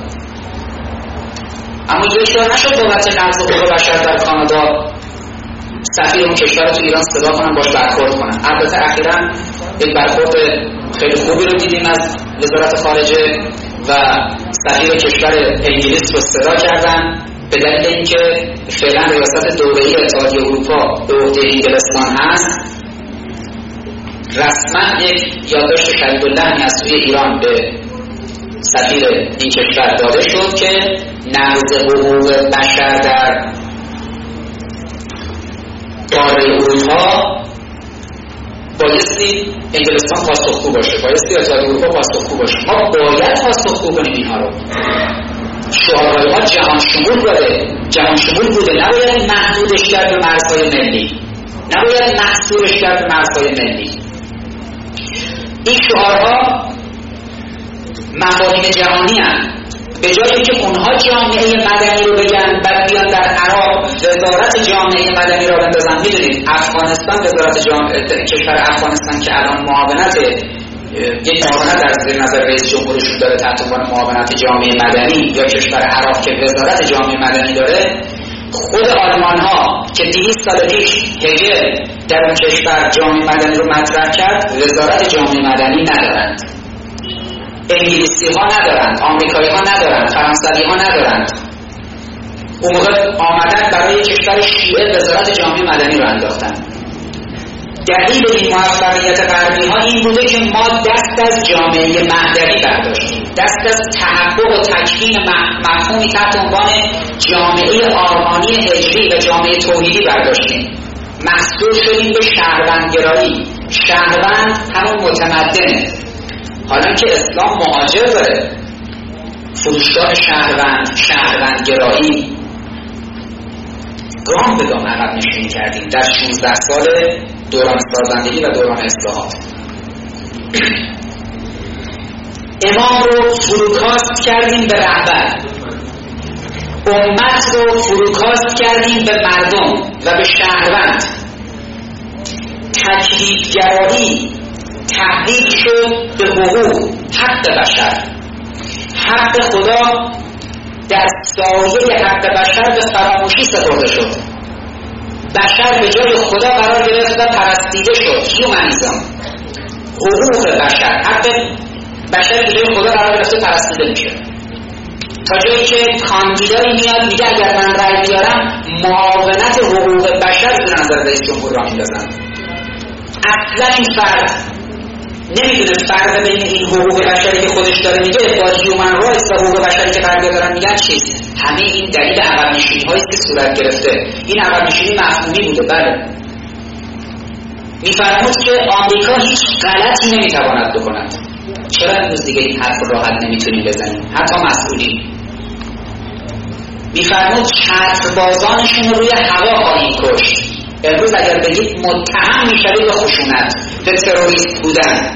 اما یک بار نشد بابت نقض حقوق بشر در کانادا سفیر اون کشور رو تو ایران صدا کنن، باش برخورد کنن. البته اخیراً یک برخورد خیلی خوبی رو دیدیم از وزارت خارجه و سفیر کشور انگلیس رو صدا کردن به دلیل اینکه فعلا ریاست دوره‌ای اتحادیه اروپا به عهده انگلستان هست. رسما یک یادداشت شهیدالله از سوی ایران به سفیر این کشور داده شد که نقض حقوق بشر در قاره اروپا بایستی انگلستان پاسخگو باشه، بایستی اتحادیه اروپا پاسخگو باشه. ما باید پاسخگو کنیم اینها رو. شعارهای ما جهان شمول بوده، نباید محدودش کرد به مرزهای ملی، نباید محصورش کرد به مرزهای ملی. این شعارها مفاهیم جهانی هستند. به جایی که اونها جامعه مدنی رو بگن بعد بیان در عراق وزارت جامعه مدنی رو بندازن. میدونید افغانستان وزارت کشور افغانستان که الان معاونت یک معاونت در زیر نظر رئیس جمهورشون داره تحت عنوان معاونت جامعه مدنی، یا کشور عراق که وزارت جامعه مدنی داره، خود آلمان ها که 200 سال پیش هگل در اون کشور جامعه مدنی رو مطرح کرد وزارت جامعه مدنی ندارند. انگلیسی ها ندارند، آمریکایی ها ندارند، فرانسوی ها ندارند. اون موقع آمدن برای کشور شیعه وزارت جامعه مدنی رو انداختن. دلیل این موفقیت غربی ها این بوده که ما دست از جامعه مهدوی برداشتیم، دست از تحقق و تکوین مفهومی تحت عنوان جامعه آرمانی هجری و جامعه توحیدی برداشتیم. محصور شدیم به شهروندگرایی. شهروند همون متمدنه. حالا که اسلام مهاجر داره، فروشگاه شهروندگرایی گام به گام عقب نشینی کردیم در 16 سال دوران سازندگی و دوران اصلاحات. امام رو فروکاست کردیم به رهبر، امت رو فروکاست کردیم به مردم و به شهروند. تکلیف‌گرایی تحریک شد به حقوق، حق بشر. حق خدا در سایه حق بشر به فراموشی سپرده شد. بشر به جای خدا قرار گرفت و پرستیده شد. هیومانیسم، حقوق بشر، حق بشر به جای خدا قرار گرفت و پرستیده میشه. تا جایی که کاندیدایی میاد میگه اگر من رأی بیارم معاونت حقوق بشر به نظر رئیس جمهور را میندازم. اصلا این فرد نمیدونه فرق بین این حقوق بشری که خودش داره میگه با هیومن رایتس و حقوق بشری که غربی‌ها دارن میگن چیست. همه این دلیل عقب نشینی‌هایی است که صورت گرفته. این عقب نشینی مفهومی بوده. بله، میفرمود که آمریکا هیچ غلطی نمیتواند بکند. چرا امروز دیگه این حرف راحت نمیتونیم بزنیم؟ حتی مسئولین میفرمود چتربازانشون رو روی هوا خواهیم کشت. امروز اگر بگید متهم میشوید به خشونت، به تروریست بودن.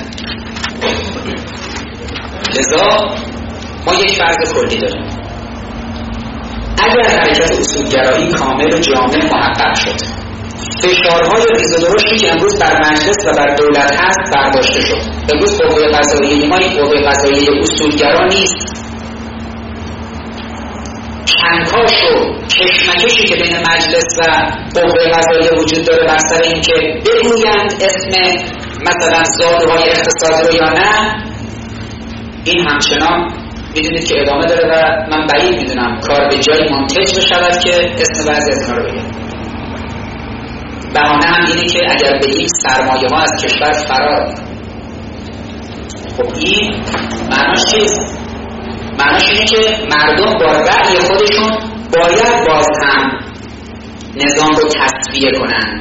لذا ما یک فرض کلی داریم. اگر حرکت اصولگرایی کامل و جامع محقق شد، فشارهای ریز و درشتی که امروز بر مجلس و بر دولت هست برداشته شد. امروز قوه قضاییه ما یک قوه قضاییه اصولگرا نیست. کنکاش و کشمکشی که بین مجلس و قوه قضاییه وجود داره بر سر این که بگویند اسم مثلا زادوهای اقتصادی رو یا نه، این همچنان میدونید که ادامه داره و من بعید میدونم کار به جایی منتج بشود که اسم بعضی از اینا رو بگم. بهانه هم اینه که اگر بگیم سرمایه ها از کشور فرار، خب این معناش چیست؟ معناش اینه که مردم با رأی خودشون باید باز هم نظام رو تصفیه کنند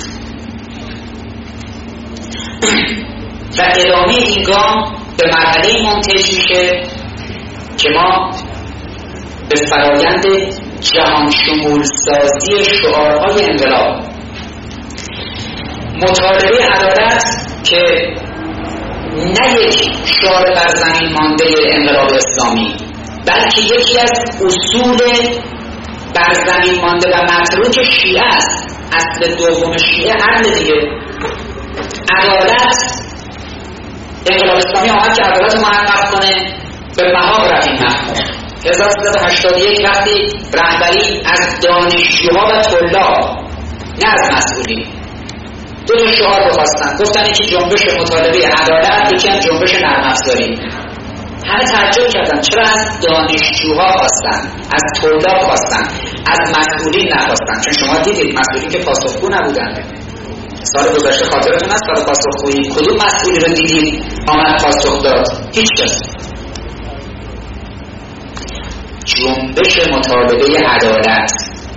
و ادامه این گام به مرحله منتج میشه که ما به فرایند جهان شمول سازی شعارهای انقلاب، مطالبه عدالت که نه یک شعار بر زمین مانده انقلاب اسلامی بلکه یکی از اصول بر زمین مانده و متروک شیعه است. اصل دوم شیعه عدل دیگه. عدالت، انقلاب اسلامی آمد که عدالت رو محقق کنه، به محاق رفت این محقق. 1381 وقتی رهبری از دانشجوها و طلاب نه از مسئولین دو تا شعار رو خواستن، گفتن که جنبش مطالبه عدالت، یکی هم جنبش نرم افزاری. همه تعجب کردن چرا از دانشجوها خواستن، از طلاب خواستن، از مسئولین نخواستن؟ چون شما دیدید مسئولین که پاسخگو نبودن. سال گذشته خاطرتون هست سال پاسخگویی کدوم مسئولی رو دیدید آمد پاسخ داد؟ هیچ کس. جنبش مطالبه عدالت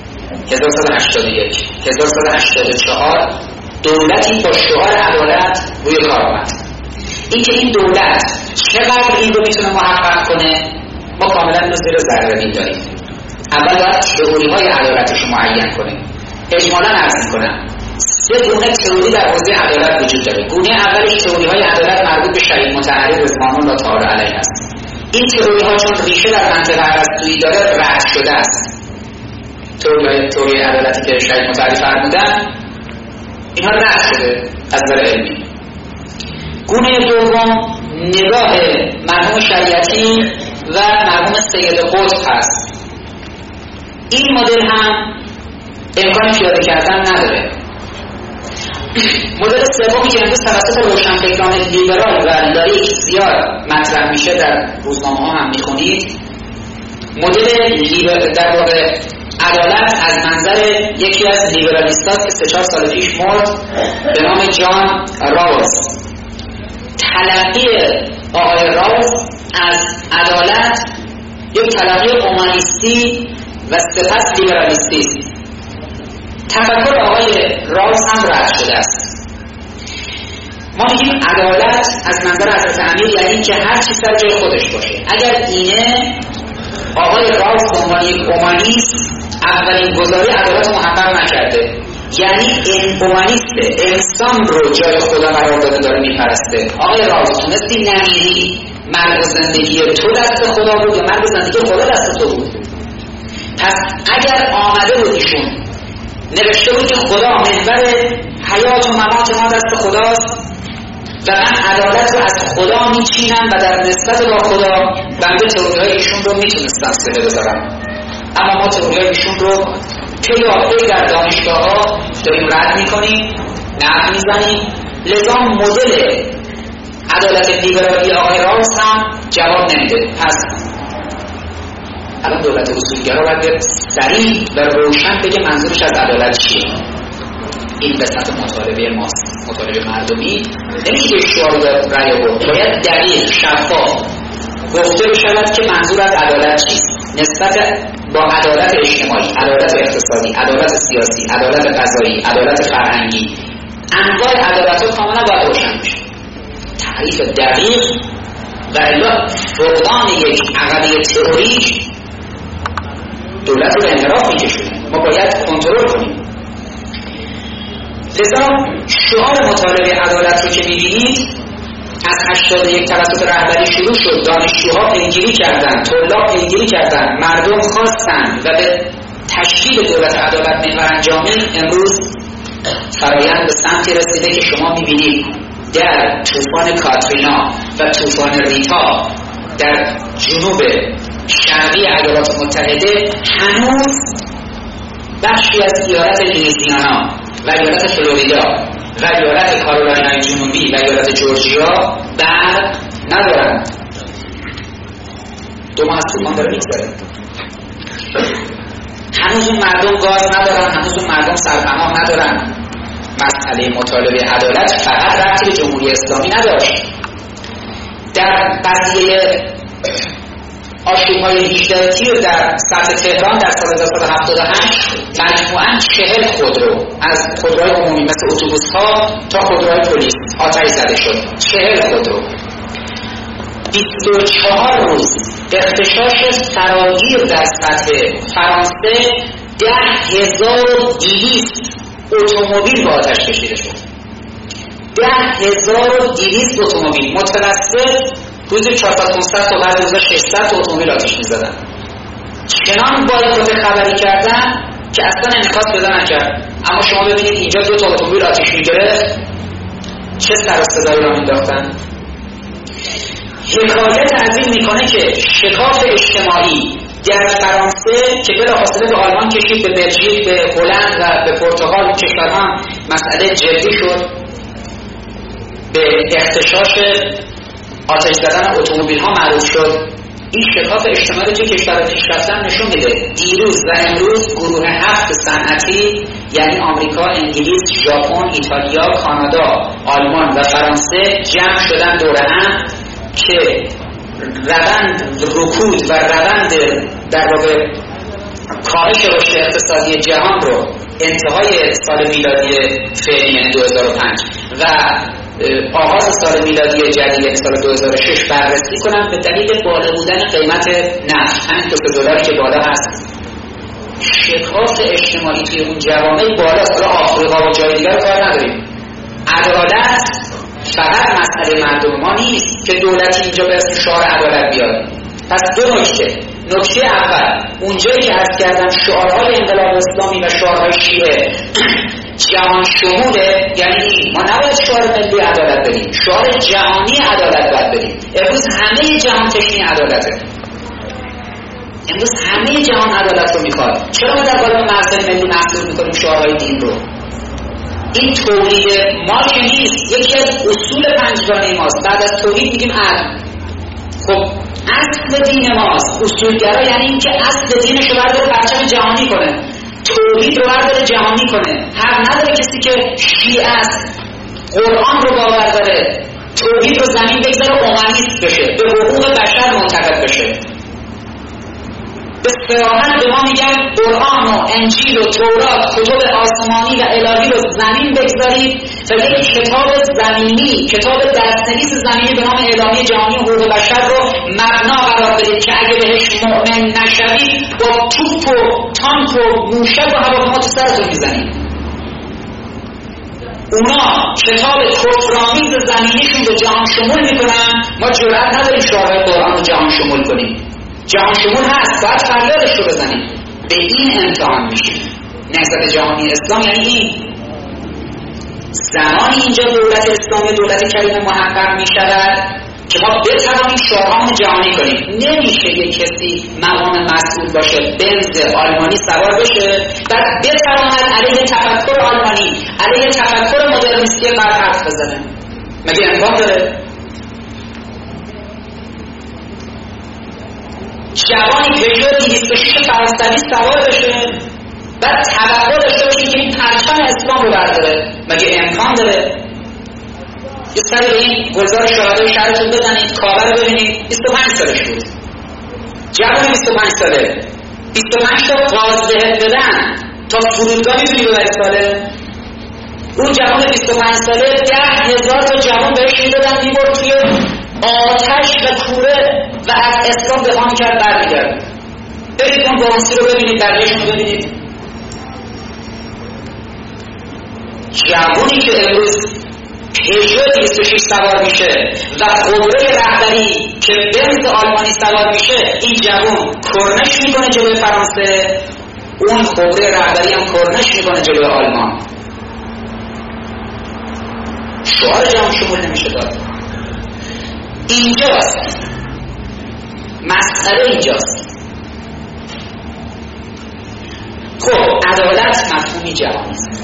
1181 1184 دولتی با شعار عدالت روی کار آمد. این که این دولت چقدر این رو میتونه محقق کنه ما کاملا اینو زیر ذره می‌داریم. اول باید تئوری‌های عدالتش رو معین کنه. اجمالاً عرض می‌کنم 3 گونه تئوری در حوزه عدالت وجود داره. گونه اولش تئوری‌های عدالت مربوط به شهید مطهری رضوان الله تعالی علیه است. این تئوری‌ها چون ریشه در منطق ارسطویی داره رد شده است. تئوری عدالتی که شهید مطهری فرمودن اینها رد شده از نظر علمی. گونه دوم نگاه مرحوم شریعتی و مرحوم سید قطب هست. این مدل هم امکان پیاده کردن نداره. مدل سومی که امروز توسط روشنفکران لیبرال و لایک زیاد مطرح میشه در روزنامه ها هم میخونید، مدل در واقع عدالت از منظر یکی از لیبرالیستات که 3-4 سال پیش مرد به نام جان راوز. تلقی آقای راوز از عدالت یک تلقی اومانیستی و سپس لیبرالیستی است. تفکر آقای راوز هم رد شده است. ما میگیم عدالت از منظر حضرت امیر یعنی که هر چیز سر جای خودش باشه. اگر اینه آقای راوز به عنوان یک اومانیست اولین گزاره عدالت رو محقق نکرده، یعنی این اومانیسته، انسان رو جای خدا قرار داده داره میپرسته. آقای راوز تونستی نمیری مرگ و زندگی تو دست خدا بود یا مرگ و زندگی خدا دست تو بود؟ پس اگر آمده بود ایشون نوشته بود که خدا محور حیات و ممات ما دست خداست و من عدالت رو از خدا میچینم و در نسبت با خدا بنده تئوری‌های ایشون رو میتونستم سده بذارم. اما ما تئوری‌های ایشون رو پیاپی در دانشگاه‌ها داریم رد میکنیم، نقد میزنیم. لذا مدل عدالت لیبرالی آقای راوز هم جواب نمیده. پس الان دولت اصولگرا باید صریح و روشن بگه منظورش از عدالت چیه. این قسمت مطالبه ماست، مطالبه مردمی. نمیشه شعار داد رأی برد، باید دقیق شفاف گفته بشود که منظور از عدالت چیست نسبت با عدالت اجتماعی، عدالت اقتصادی، عدالت سیاسی، عدالت قضایی، عدالت فرهنگی. انواع عدالت‌ها کاملا باید روشن بشه. تعریف دقیق و الا فقدان یک عقبه تئوریک دولت رو به انحراف می‌کشونه. ما باید کنترل کنیم. لذا شعار مطالبه عدالت رو که می‌بینید از 81 توسط رهبری شروع شد، دانشجوها پیگیری کردند، طلاب پیگیری کردند، مردم خواستند و به تشکیل دولت عدالت محور انجامی امروز فرایند به سمتی رسیده که شما می‌بینید در طوفان کاترینا و طوفان ریتا در جنوب شرقی ایالات متحده هنوز بخشی از ایالت لوئیزیانا و ایالت فلوریدا و ایالت کارولاینا جنوبی و ایالت جورجیا برق ندارند. 2 ماه از طوفان داره میگذره. هنوز اون مردم گاز ندارن، هنوز اون مردم سرپناه ندارن. مسئله مطالبه عدالت فقط ربطی به جمهوری اسلامی نداشت. در قضیه آشوب‌های 18 تیر در سطح تهران در سال 1978 مجموعاً 40 خودرو از خودروهای عمومی مثل اتوبوس‌ها تا خودروهای پلیس آتش زده شد. 40 خودرو. 24 روز اغتشاش فراگیر در سطح فرانسه 10,200 اتومبیل با آتش کشیده شد. 10,200 اتومبیل متوسط روزی 400-500 تا بعد روزا 600 اتومبیل آتش می‌زدن. چنان بایکوت خبری کردن که اصلا انعکاس پیدا نکرد. اما شما ببینید اینجا 2 تا اتومبیل آتش می‌گرفت چه سر و صدایی را می‌انداختن. حکایت از این میکنه که شکاف اجتماعی در فرانسه که بلافاصله به آلمان کشید، به بلژیک، به هلند و به پرتغال کشورها مسئله جدی شد. به اغتشاش آتش زدن اتومبیل ها معروف شد. این شکاف اجتماعی که کشورها پیشرفتن نشون میده. دیروز و امروز گروه 7 صنعتی یعنی آمریکا، انگلیس، ژاپن، ایتالیا، کانادا، آلمان و فرانسه جمع شدن دور هم که روند رکود و روند در واقع کاهش رشد اقتصادی جهان رو انتهای سال میلادی فعلی یعنی 2005 و آغاز سال میلادی جدید یعنی سال 2006 بررسی کنن به دلیل بالا بودن قیمت نفت، همین $2 که بالا هست. شکاف اجتماعی توی اون جوامع بالاست. حالا آفریقا و جای دیگر رو کار نداریم. عدالت فقط مسئله مردم ما نیست که دولتی اینجا به اسم شعار عدالت بیاد. پس 2 نکته. نکته اول، اونجایی که عرض کردم شعارهای انقلاب اسلامی و شعارهای شیعه جهان شموله، یعنی ما نباید شعار ملی عدالت بدیم، شعار جهانی عدالت باید بدیم. امروز همه جهان تشنه عدالته. امروز همه جهان عدالت رو میخواد. چرا ما در قالب مرزهای ملی محصول میکنیم شعارهای دین رو؟ این تولید ما که نیست، یکی از اصول 5گانه ماست. بعد از تولید میگیم عدل. خب اصل دین ماست. اصولگرا یعنی این که اصل دینش رو برداره پرچم جهانی کنه، تولید رو برداره جهانی کنه. حق نداره کسی که شیعه است قرآن رو باور داره توحید رو زمین بگذاره اومانیست بشه، به حقوق بشر منتقد بشه. به صراحت به ما میگن قرآن و انجیل و تورات، کتب آسمانی و الهی رو زمین بگذارید و یک کتاب زمینی، کتاب دستنویس زمینی به نام اعلامیه جهانی حقوق بشر رو مبنا قرار بدید که اگه بهش مؤمن نشوید با توپ و تانک و موشک و هواپیما تو سرتون میزنید. اونا کتاب کفرآمیز زمینیشون رو جهان شمول میکنن، ما جرئت نداریم شعارهای قرآن رو جهان شمول کنیم. جهان شمول هست، باید فریادش رو بزنیم. به این امتحان میشیم. نهضت جهانی اسلام یعنی این. زمانی اینجا دولت اسلامی دولت کریم محقق میشود که ما بتوانیم شعارهامون جهانی کنیم. نمیشه یک کسی مقام مسئول باشه بنز آلمانی سوار بشه بعد بتواند علیه تفکر آلمانی، علیه تفکر مدرنیستی غرب حرف بزنه. مگه امکان داره؟ جوانی پژو 206 فرانسوی سوار بشه بعد توقع داشته باشه که این پرچم اسلام رو برداره. مگه امکان داره؟ یه سری به این گلزار شهدای شهرتون بزنید، کاوه رو ببینید. 25 سالش بود، جوان 25 ساله، 25 تا قاز بهت بدن تا فرودگاه میتونی ببری ساله. اون جوان 25 ساله 10,000 تا جوان بهش میدادن میبرد توی آتش و کوره و از اسلام دفاع میکرد برمیگرد. برید اون بانسی رو ببینید، برگشت رو ببینید. جوانی که امروز پژو 206 سوار میشه و خودروی رهبری که بنز آلمانی سوار میشه، این جوان کرنش میکنه جلوی فرانسه، اون خودروی رهبری هم کرنش میکنه جلوی آلمان. شعار جهان شمول نمیشه داد. اینجاست مسئله، اینجاست. خب عدالت مفهومی جهانی است.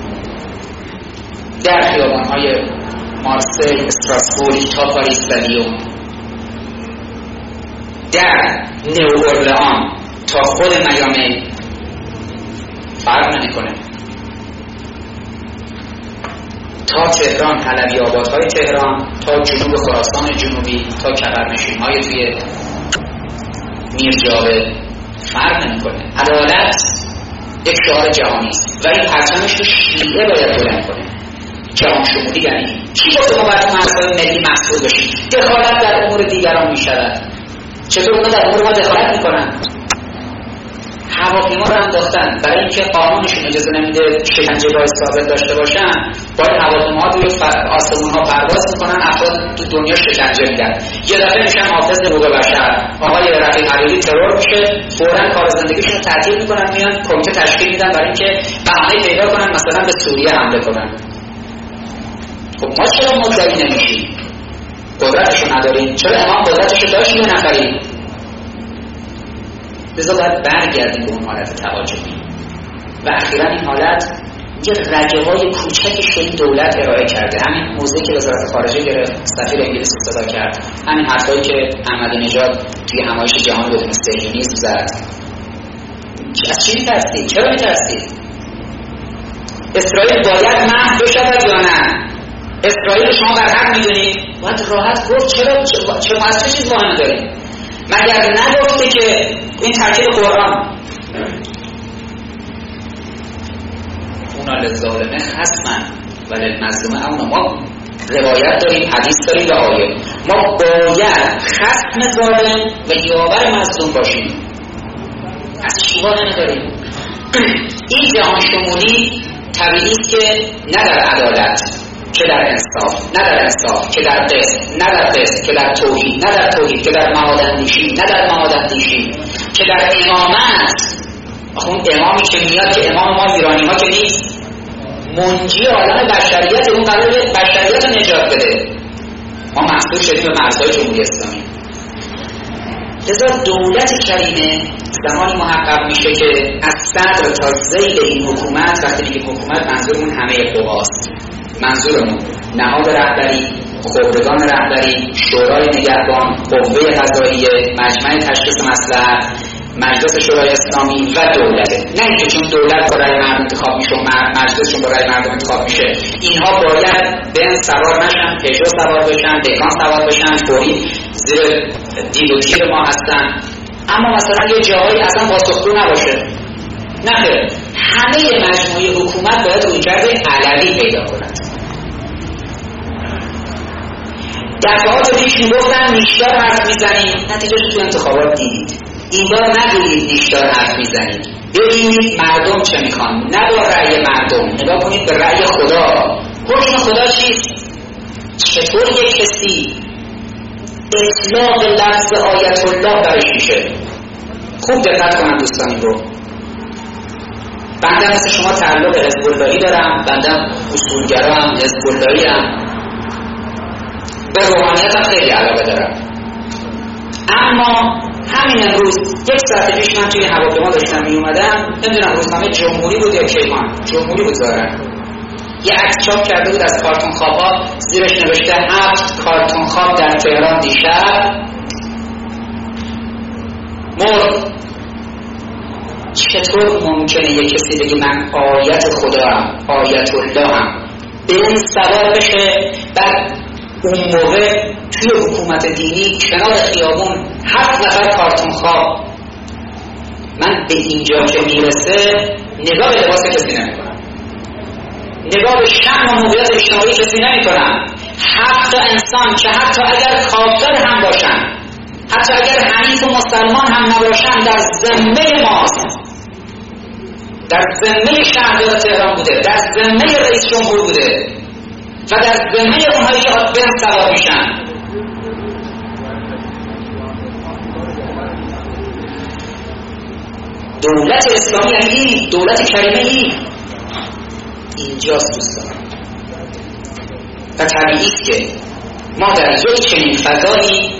در خیابان‌های مارسی، استراسبورگ تا پاریس و لیون در نیواورلئان تا خود میامی فرق نمیکنه، تا تهران، حلبی آبادهای تهران، تا جنوب خراسان جنوبی، تا کبرنشین‌های توی میرجاوه فرق نمیکنه. عدالت یک شعار جهانی است و این پرچمش رو شیعه باید بلند کنه. جهان شمولی یعنی چی؟ گفته ما باید مرزهای ملی مسئول باشیم؟ دخالت در امور دیگران میشود. چطور اونا در امور ما دخالت میکنن؟ هواپیما رو انداختن برای اینکه قانونشون اجازه نمیده شکنجهگاه ثابت داشته باشن، باید هواپیما روی آسمون ها پرواز میکنن، افراد تو دنیا شکنجه میدن. یه دفعه میشن حافظ حقوق بشر، آقای رفیق علیلی ترور میشه، فوراً کار زندگیشون رو تعطیل میکنن، میان کمیته تشکیل میدن برای اینکه بهانه پیدا کنن مثلا به سوریه حمله کنن. خب ما چرا مدعی نمیشیم؟ قدرتشو نداریم؟ چرا امام قدرتشو داشت یه نفری؟ لذا باید برگردیم به اون حالت تهاجمی و اخیراً این حالت یه رگه‌های کوچکی شده دولت ارائه کرده. همین موضوعی که وزارت خارجه گرفت، سفیر انگلیس صدا کرد، همین حرفایی که احمدی نژاد توی همایش جهان بدون صهیونیسم زد. از چی می‌ترسید؟ چرا می‌ترسید؟ اسرائیل باید محو بشود یا نه؟ اسرائیل شما بر حق می‌دونید؟ باید راحت گفت چرا ما از چه چیز واهمه داریم؟ مگر نگفته که این ترکیب قرآن اونا للظالمه خصمن و للمظلومه اونا. ما روایت داریم، حدیث داریم و آیه. ما باید خصم ظالم و یاور مظلوم باشیم. از چیوان نداریم. این جهان شمولی طبیعی است که نه در عدالت که در انصاف، نه در انصاف که در قسط، نه در قسط که در توحید، نه در توحید که در معادندیشی، نه در معادندیشی که در امامت. اون امامی که میاد که امام ما ایرانی ها که نیست، منجی عالم بشریت، اون قرار بشریت رو نجات بده. ما محصول شدیم به مرزهای جمهوری اسلامی. لذا دولت کریمه زمانی محقق میشه که از صدر تا ذیل این حکومت، وقتی میگیم حکومت منظورمون همه قواست، منظورمون نهاد رهبری، خبرگان رهبری، شورای نگهبان، قوه قضاییه، مجمع تشخیص مصلحت، مجلس شورای اسلامی و دولته. نه اینکه چون دولت با رأی مردم انتخاب میشه و مجلسشون با رأی مردم انتخاب میشه، اینها باید بنز سوار نشن، پژو سوار بشن، بیکان سوار بشن، فوری زیر دید و تیر ما هستن. اما مثلا یه جاهایی اصلا پاسخگو نباشه. نه، همه مجموعه حکومت باید رویکرد علوی پیدا کند. دفعات پیش میگفتن نیشدار حرف میزنیم، نتیجهش تو انتخابات دیدید. این بار نگویید نیشدار حرف میزنید، ببینید مردم چه میخوان، نه با رأی مردم، نگاه کنید به رأی خدا. حکم خدا چیست؟ چطور یک کسی اطلاق لفظ آیت الله برش میشه؟ خوب دقت کنم دوستان. این رو بنده مثل شما تعلق حزب اللهی دارم، بنده اصولگرام، حزب اللهی ام، به روحانیت هم خیلی علاقه دارم. اما همین امروز یک ساعت پیش من توی هواپیما داشتم می اومدم، نمیدونم روزنامه جمهوری بود یا کیهان، جمهوری بود ظاهرا، یه عکس چاپ کرده بود از کارتون خوابا، زیرش نوشته 7 کارتون خواب در تهران دیشب مرد. چطور ممکنه یک کسی بگه من آیت خدا هم، آیت الله هم، به این سوار بشه، بعد اون موقع توی حکومت دینی کنار خیابون 7 نفر کارتون خواب. من به اینجا که میرسه نگاه به لباس کسی نمی کنم، نگاه به شأن و موقعیت اجتماعی کسی نمی کنم. 7 انسان که حتی اگر کافر هم باشن، حتی اگر حنیف و مسلمان هم نباشن، در ذمه ماست، در ذمه شهردار تهران بوده، در ذمه رئیس جمهور بوده و در ذمه اونهایی که بن سوار میشن. دولت اسلامی یعنی دولت کریمه اینجاست دوستان. و طبیعی است که ما در یک چنین فضایی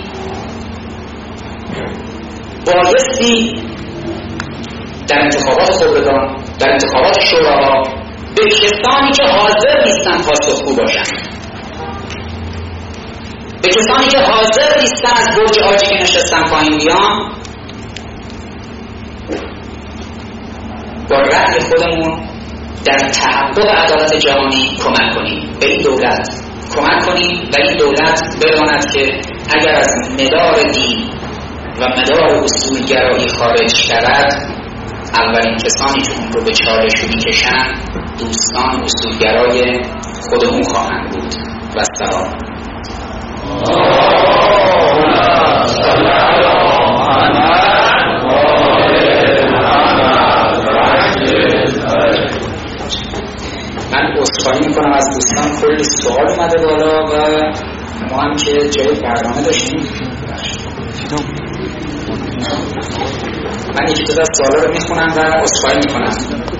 بایستی در انتخابات خبرگان، در انتخابات شوراها به کسانی که حاضر نیستن پاسخگو باشن. به کسانی که حاضر نیستن از برج آجی که نشستن پایین بیان، با رأی خودمون در تحقق عدالت جهانی کمک کنیم، به این دولت کمک کنیم و این دولت بداند که اگر از مدار دین و مدار اصولگرایی خارج شود، اولین کسانی که اون رو به چالش میکشن دوستان اصولگرای خودمون خواهند بود. و سلام. من عذرخواهی میکنم از دوستان، کلی سوال اومده بالا و ما هم که جای برنامه داشتیم. من یکی دو تا سوالا رو میخونم و عذرخواهی میکنم.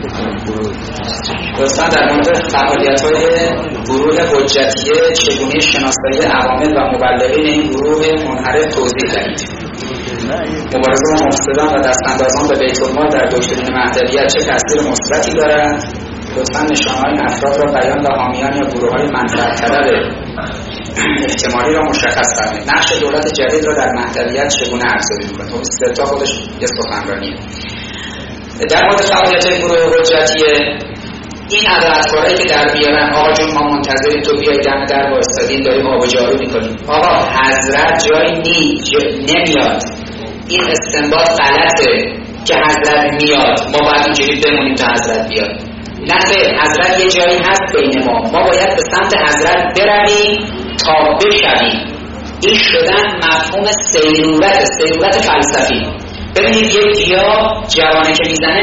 دوستان در مورد فعالیت‌های گروه حجتیه چگونه شناسایی عوامل و مبلغین این گروه منحرف توضیح دهید. مبارزه با مفسدان و دستاندازان به بیت المال در دکترین مهدویت چه تاثیر مثبتی دارد؟ لطفاً نشانه‌های این افراد را بیان و حامیان یا گروه‌های منفعت طلب احتمالی را مشخص فرمایید. نقش دولت جدید را در مهدویت چگونه ارزیابی می‌کنید؟ خب استدلال خودش یه سخنرانیه. در مورد فعالیت‌های گروه حجتیه، این عدالتکارایی که در بیارن، آقا جون ما منتظریم تو بیای دم در وایسادیم داریم آب جارو می‌کنیم. آقا حضرت جایی نمیاد. این استنباط غلطه که حضرت میاد ما باید اینجوری بمونیم تا حضرت بیاد. نه خیر، حضرت یه جایی هست بین ما باید به سمت حضرت برویم تا بشویم. این شدن مفهوم سیرورت فلسفی. ببینید یک گیاه جوانه که میزنه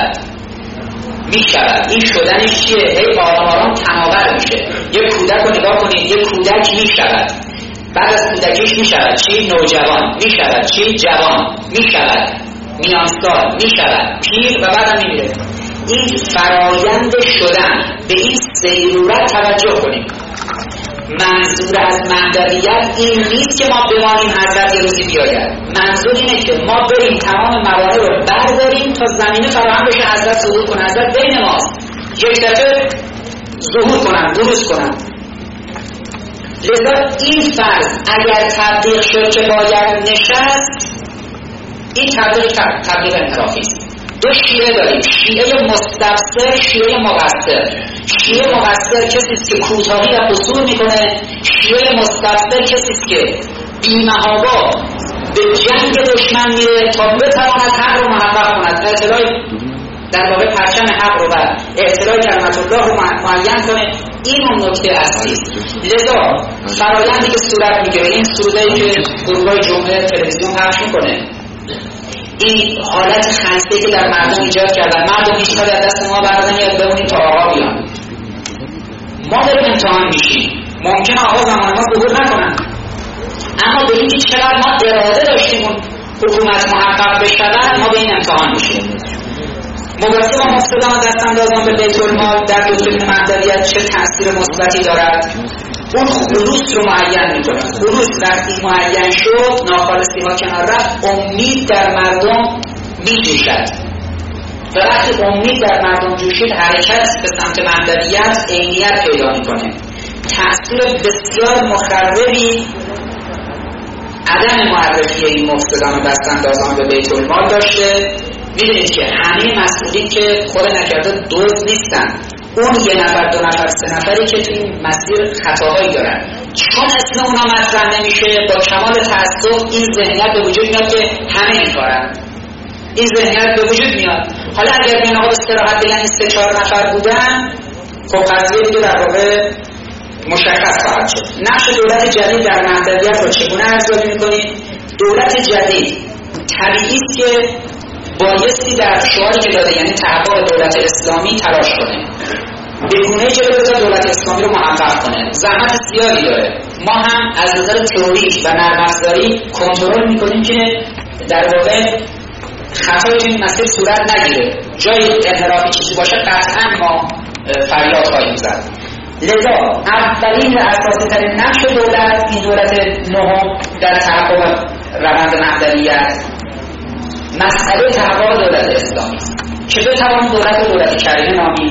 میشود. این شدنش چیه؟ هی آرام تناور میشه. یک کودک رو نگاه کنید، یک کودک میشود، بعد از کودکیش میشود چی؟ نوجوان میشود چی؟ جوان میشود، میانسال میشود، پیر و بعد میمیره. این فرایند شدن، به این سیرورت توجه کنیم. منظور از مهدویت این نیست که ما بمانیم حضرت یه روزی بیاید. منظور اینه که ما بریم تمام موانع رو برداریم تا زمینه فراهم بشه حضرت ظهور کنه. حضرت بین ماست، یک دفعه ظهور کنن، بروز کنن. لذا این فرض اگر تبدیل شد که باید نشست، این تبدیل انحرافی است. دو شیعه داریم، شیعه مستبصر، شیعه مقصر. شیعه مقصر کسی است که کوتاهی و قصور میکنه. شیعه مستبصر کسی است که بی‌محابا به جنگ دشمن میره تا بتواند حق رو محقق کند، اطلاع در واقع پرچم حق رو و اطلاع کلمت الله رو معین کنه. این اون نکته اصلی است. لذا فرایندی که صورت میگیره، این سرودایی که گروه‌های جمعه تلویزیون پخش میکنه، این حالت خنثی که در مردم ایجاد کردن، مردم هیچ کاری از دست ما برنمیاد، بمونیم تا آقا بیان. ما داریم امتحان میشیم. ممکنه آقا زمان ما ظهور نکنن، اما به اینکه چقدر ما اراده داشتیم اون حکومت محقق بشود، ما به این امتحان میشیم. مبارزه با مفسدان و دستاندازان به بیت المال در دکترین مهدویت چه تأثیر مثبتی دارد؟ اون خلوص رو معین میکنه. خلوص وقتی معین شد، ناخالصی ها کنار رفت، امید در مردم میجوشد و وقتی امید در مردم جوشید، حرکت به سمت مهدویت عینیت پیدا میکنه. تأثیر بسیار مخربی عدم معرفی این مفسدان و دستاندازان به بیت المال داشته. میدونید که همه مسئولین که خود نکرده دزد نیستن. اون یه نفر، دو نفر، سه نفری که توی این مسیر خطاهایی دارن، چون اسم اونا مطرح نمیشه، با کمال تأسف این ذهنیت به وجود میاد که همه این کارن. این ذهنیت به وجود میاد. حالا اگر بین آقا به صراحت بگن این 3-4 نفر بودن، خب قضیه دیگه در واقع مشخص خواهد شد. نقش دولت جدید در مهدویت رو چگونه ارزیابی می‌کنید؟ دولت جدید طبیعی است که بایستی در شعاری که داده، یعنی تحقق دولت اسلامی، تلاش کنه، به گونه‌ای جلو بره دولت اسلامی رو محقق کنه. زحمت زیادی داره. ما هم از نظر تئوریک و نرم افزاری کنترل می‌کنیم که در واقع خطایی توی این مسیر صورت نگیره. جای انحرافی چیزی باشه قطعاً ما فریاد خواهیم زد. لذا اولین و اساسی ترین نقش دولت، این دولت نهم در تحقق روند مهدویت، مسئله تحقق دولت اسلامی است که بتوان دولت کریمه نامی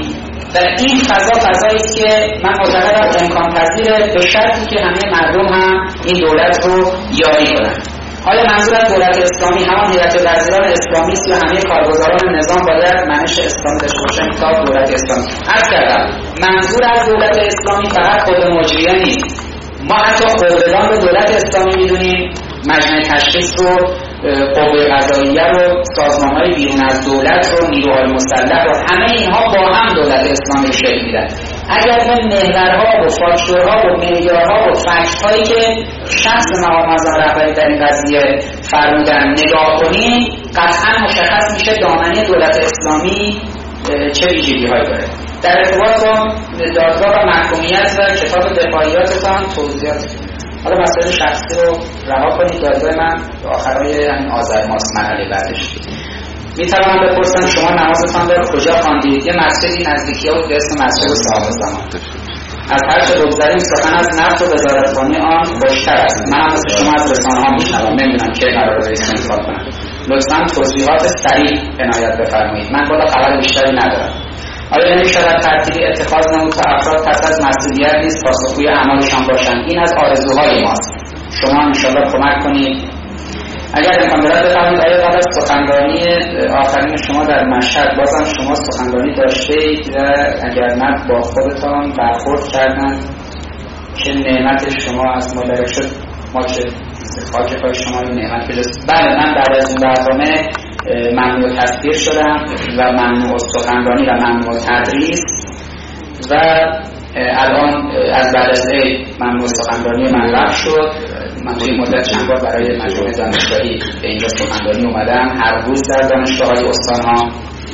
و این فضایی است که من معتقدم امکان پذیره به شرطی که همه مردم هم این دولت رو یاری کنند. حالا منظور از دولت اسلامی همان هیئت وزیران اسلامی است یا همه کارگزاران نظام باید منش اسلامی داشته باشند تا دولت اسلامی؟ عرض کردم منظور از دولت اسلامی فقط خود مجریه نیست. ما حتی قوه‌دان رو دولت اسلامی میدونیم، مجمع تشخیص رو، قوه قضاییه رو، سازمان‌های بیرون از دولت رو، نیروهای مسلح رو، همه اینها با هم دولت اسلامی شکل میدن. اگر به محورها و فاکتورها و معیارها و فکت‌هایی که شخص مقام معظم رهبری در این قضیه فرمودن نگاه کنیم، قطعا مشخص میشه دامنه دولت اسلامی چه ویژگی‌هایی داره. در ارتباط با دادگاه و محکومیت و کتاب دفاعیاتتان توضیحات. حالا مسئله شخصی رو رها کنید. دادگاه من آخرای همین آذر ماست، مرحله بعدش. میتوانم بپرسم شما نمازتان رو کجا خواندید؟ یه مسجدی نزدیکی بود به اسم مسجد صاحب زمان. از هر چه بگذاریم سخن از نفت و وزارتخوانی آن خوشتر است. من هم مثل شما از رسانه‌ها میشنوم، نمیدونم که قراره رئیس انتخاب کنم. لطفاً توضیحات سریع عنایت بفرمایید. من بالا خبر بیشتری ندارم. آیا نمی‌شود ترتیبی اتخاذ نمود تا افراد پس از مسئولیت نیز پاسخگوی اعمالشان باشند؟ این از آرزوهای ماست. شما انشاءالله کمک کنید. اگر امکان دارد بفرمایید آیا بعد از سخنرانی آخرین شما در مشهد بازم شما سخنرانی داشتید و اگر نه با خودتان برخورد کردند که نعمت شما از ما درک شد؟ ما که خاک پای شما این نعمت بجست. بله، من بعد از این برنامه ممنوع تصویر شدم و ممنوع سخنرانی و ممنوع تدریس و الان از بعد از عید ممنوع سخنرانی من رفت شد. من توی مدت چند بار برای مجموعه دانشگاهی به اینجا سخنرانی اومدم. هر روز در دانشگاه‌های استان‌ها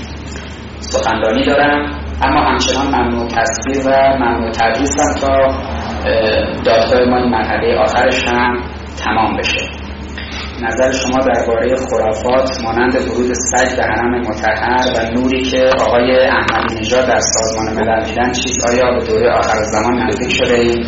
سخنرانی دارم، اما همچنان ممنوع تصویر و ممنوع تدریسم تا دادگاه ما این مرحله آخرش هم تمام بشه. نظر شما درباره خرافات مانند ورود سگ به حرم مطهر و نوری که آقای احمدی نژاد در سازمان ملل دیدن چیست؟ آیا به دوره آخر زمان نزدیک شده اید؟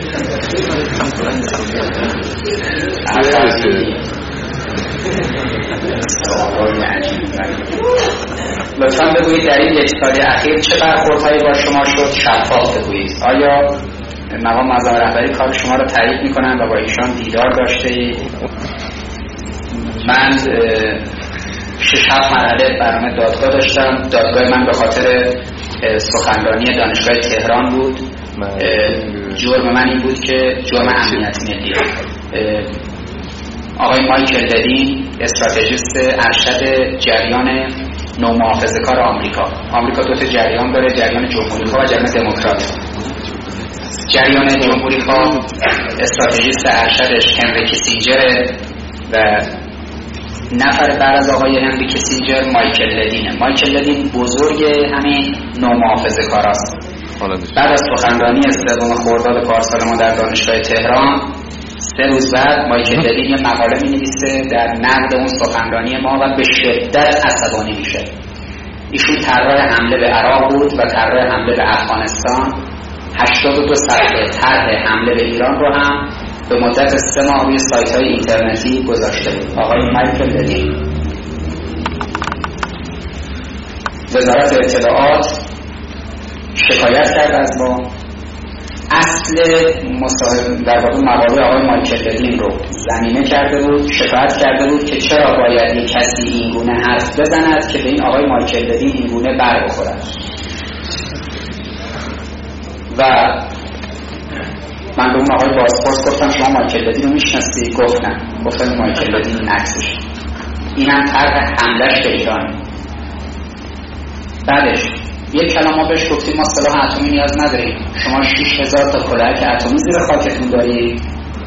لطفاً بگویید در این یک سال اخیر چه برخوردهایی با شما شد؟ شفاف بگویید. آیا مقام معظم رهبری کار شما را تایید می‌کنند و با ایشان دیدار داشته اید؟ من 6-7 مرحله برنامه دادگاه داشتم. دادگاه من به خاطر سخنرانی دانشگاه تهران بود. جرم من این بود که جرم امنیت ملی. آقای مایکل لدین استراتژیست ارشد جریان نومحافظه‌کار آمریکا دو تا جریان داره، جریان جمهوری‌خواه و جریان دموکرات. جریان جمهوری‌خواه استراتژیست ارشدش هنری کیسینجر و نفر بعد از آقای هنری کیسینجر مایکل لدینه. مایکل لدین بزرگ همین نومحافظه‌کاراست. بعد از سخنرانی 3 خرداد پارسال ما در دانشگاه تهران 3 روز بعد مایکل لدین یه مقاله می‌نویسه در نقد اون سخنرانی ما و به شدت عصبانی میشه. ایشون طرح حمله به عراق بود و طرح حمله به افغانستان. 82 صفحه طرح حمله به ایران رو هم به مدت 3 ماه روی سایت‌های اینترنتی گذاشته بود. آقای مایکل لدین. وزارت اطلاعات شکایت کرد از ما. اصل در واقع مقاله آقای مایکل لدین رو زمینه کرده بود، شکایت کرده بود که چرا باید یک کسی این گونه حرف بزند که به این آقای مایکل لدین این گونه بر بخورد. و من به اون آقای بازپرس گفتم شما مایکل لدین رو میشناسی؟ گفت نه. گفتم مایکل لدین این عکسش، این هم طرح حمله‌اش به ایران. بعدش یک کلام ما بهش گفتیم ما سلاح اتمی نیاز نداریم. شما 6000 تا کلاهک اتمی زیر خاکتون دارید،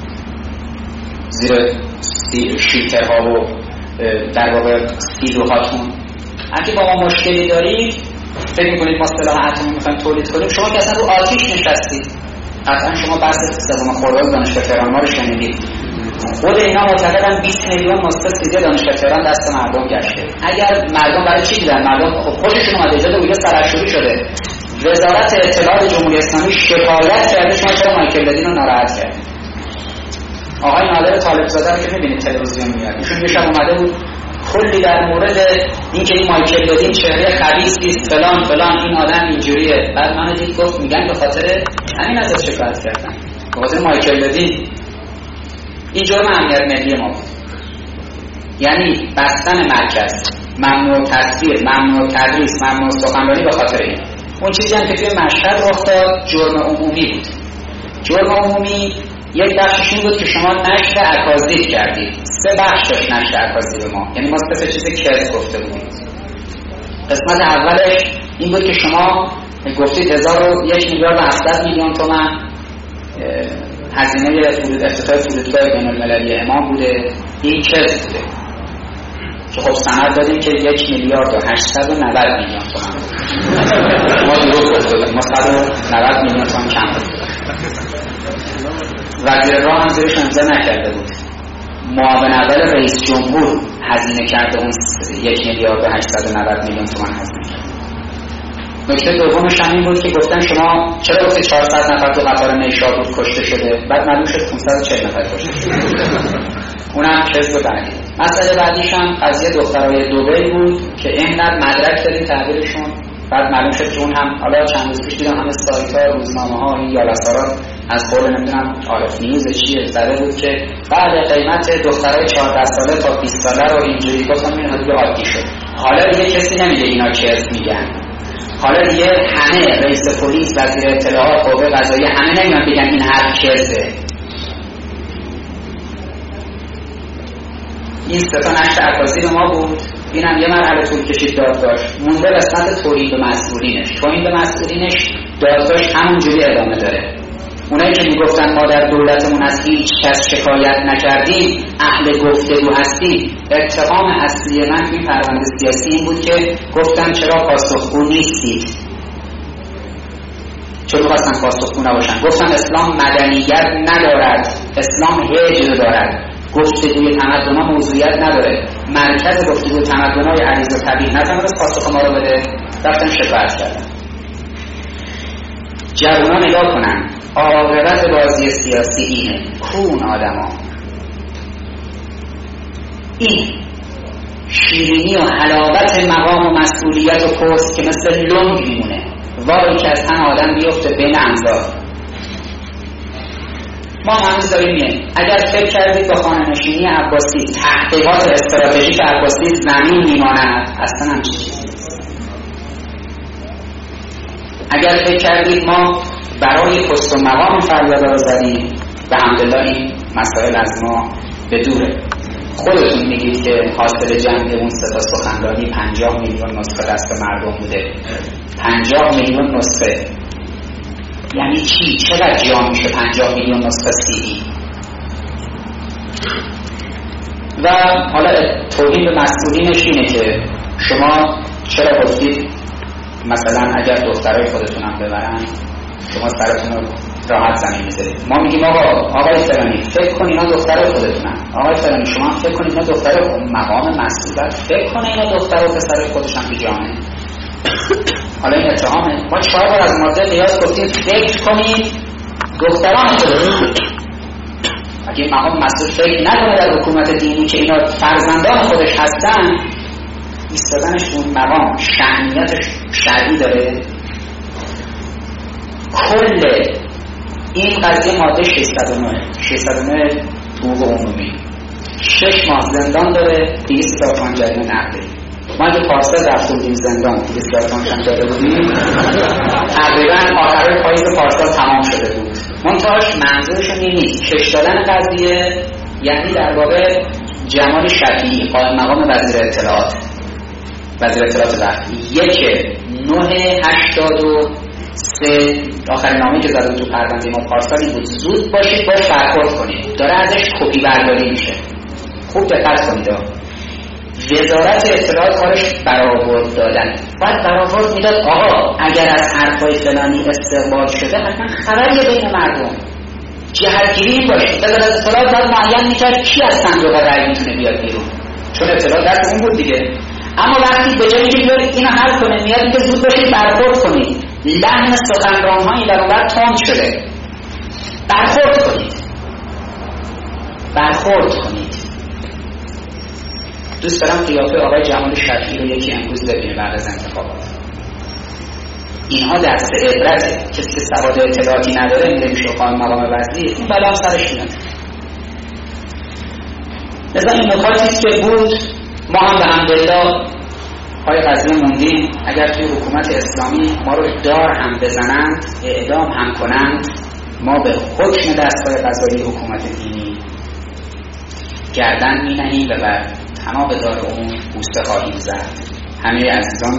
زیر شیلترها و در واقع سیلوهاتون. اگه با ما مشکلی دارید فکر میکنید ما سلاح اتمی میخوایم تولید کنیم، شما که اصلا رو آتیش نشستید. قطعا شما بحث 3 خرداد دانشگاه تهران ما رو شنیدید. خود اینا معتقدن 20 میلیون مستفید دانشگاه تهران دست مردم گشته. اگر مردم برای چی دیدن؟ مردم خودشون اومده اجازه ویژه سرشوری شده. وزارت اطلاعات جمهوری اسلامی شکایت کرده شما چرا مایکل لدین رو ناراحت کردید. آقای نادر طالبزاده رو که می‌بینید تلویزیون میاد، ایشون یه شب اومده بود کلی در مورد اینکه این مایکل بدین چهره خبیثی است فلان فلان، این آدم اینجوریه. بعد من دید گفت میگن به خاطر همین ازش شکایت کردن، به خاطر مایکل بدین. این جرم امنیت ملی ما بود، یعنی بستن مرکز، ممنوع تصویر، ممنوع تدریس، ممنوع سخنرانی به خاطر این. اون چیزی هم که توی مشهد رخ داد جرم عمومی بود. جرم عمومی یک بخشش این بود که شما نشر اکاذیب کردید. 3 بخش داشت نشر اکاذیب ما، یعنی ما 3 چیز کذب گفته بودیم. قسمت اولش این بود که شما گفتید 1,700,000,000 تومان هزینه افتتاح فرودگاه بین‌المللی امام بوده. این کذب بوده که خب سند دادیم که 1,890,000,000 تومان ما دروغ گفته بودیم، ما 190 میلیون تومان کم بود. وزیر راه هم زیرش امضا نکرده بود. معاون اول رئیس جمهور هزینه کرده اون 1,890,000,000 تومان هزینه کرده. نکته دومش هم این بود که گفتن شما چرا گفتید 400 نفر تو قطار نیشابور کشته شده، بعد معلوم شد 540 نفر کشته شده. اونم کذب بعدی. مسئله بعدیش هم قضیه دخترای دبی بود که اینقدر مدرک دادیم تحویلشون، بعد معلوم شد که اون هم حالا چند روز پیش دیدم همه سایت‌ها، روزنامه‌ها، این یالسارات از قول نمیدونم عارف نیوز چیه زده بود که بعد قیمت دخترای 14 ساله تا 20 ساله رو اینجوری گفتم این حدود عادی شد. حالا دیگه کسی نمیگه اینا کذب میگن. حالا دیگه همه رئیس پلیس، وزیر اطلاعات، قوه قضاییه همه نمیان بگن این حرف کذبه. این 3 تا نشر اکاذیب ما بود. اینم یه مرحله طول کشید دادگاهش. مونده قسمت توهین به مسئولینش. توهین به مسئولینش دادگاهش همونجوری ادامه داره. اونایی که میگفتن ما در دولتمون از هیچ کس شکایت نکردیم، اهل گفتگو هستیم، اتهام اصلی من توی پرونده سیاسی این بود که گفتن چرا پاسخگو نیستید، چرا خواستن پاسخگو نباشن. گفتم اسلام مدنیت ندارد، اسلام هجر دارد، گفتگوی تمدن‌ها موضوعیت نداره. مرکز گفتگوی تمدن‌های عریض و طبیعی نتونست پاسخ ما رو بده، رفتن شکایت کردن. جوونا نگاه کنن، عاقبت بازی سیاسی اینه. کون آدم ها این شیرینی و حلاوت مقام و مسئولیت و پست که مثل لنگ میمونه، وای که از تن آدم بیفته بین انظار. ما هنوز داریم میگیم اگر فکر کردید با خانه نشینی عباسی تحقیقات استراتژیک عباسی زمین میماند، اصلا هم چیزی. اگر فکر کردید ما برای پست و مقام فریادا رو زدیم، به حمدالله این مسائل از ما به دوره. خودتون میگید که حاصل جمع اون 3 تا سخنرانی 50 میلیون نسخه دست مردم بوده. 50 میلیون نسخه یعنی چی؟ چقدر جا میشه 50 میلیون نسخه CD؟ و حالا توهین به مسئولینش اینه که شما چرا گفتید مثلا اگر دخترای خودتون هم ببرن شما سرتون رو راحت زمین میذارید. ما میگیم آقای فلانی فکر کن اینا دخترای خودتونن، آقای فلانی شما فکر کن اینا دخترای مقام مسئولیت، فکر کن اینا دخترای پسرای خودشون تو جامعه. حالا این اتهامه. ما 4 بار از ماده قیاس گفتیم فکر کنید دختران خودتون. اگه مقام مسئول فکر نکنه در حکومت دینی که اینا فرزندان خودش هستن، ایستادنش اون مقام شأنیت شرعی داره. کل این قضیه ماده 609 حقوق عمومی 6 ماه زندان داره، 200,000 تومان جریمه نقدی. ما اگه پارسال رفته بودیم زندان 200,000 تومان هم داده بودیم، تقریبا آخرای پاییز پارسال تمام شده بود. منتهاش منظورشون این نیست. کش دادن قضیه یعنی در واقع جمال شفیعی قائم مقام وزیر اطلاعات وقت 1/9/83 آخرین نامه‌ای که زده تو پرونده ما پارسال این بود زود باشید باش برخورد کنید. داره ازش کپی برداری میشه. خوب دقت کنید. وزارت اطلاعات کارش برآورد دادن. باید برآورد میداد آقا اگر از حرفای فلانی استقبال شده حتما خبری بین مردم جهتگیری باشه. وزارت اطلاعات باید معین میکرد کی از صندوق رأی میتونه بیاد بیرون، چون اطلاعات دست اون بود دیگه. اما وقتی به جایی که بیاد اینو حل کنه میاد میگه زود باشید برخورد کنید. لحن سخنران‌های در اونور تند شده. برخورد کنید. دوست دارم قیافه آقای جمال شفیعی رو یکی امروز ببینه بعد از انتخابات. اینها درس عبرته. کسی که سواد اطلاعاتی نداره میره میشه قائم مقام وزیر، این بلا سرش میاد. لذا این نکاتی که بود ما هم به حمدالله پای قضیه موندیم. اگر توی حکومت اسلامی ما رو دار هم بزنند، اعدام هم کنند، ما به حکم دستگاه قضایی حکومت دینی گردن می‌نهیم و بر تمام دار عموم بوسه خواهیم زد. همه عزیزان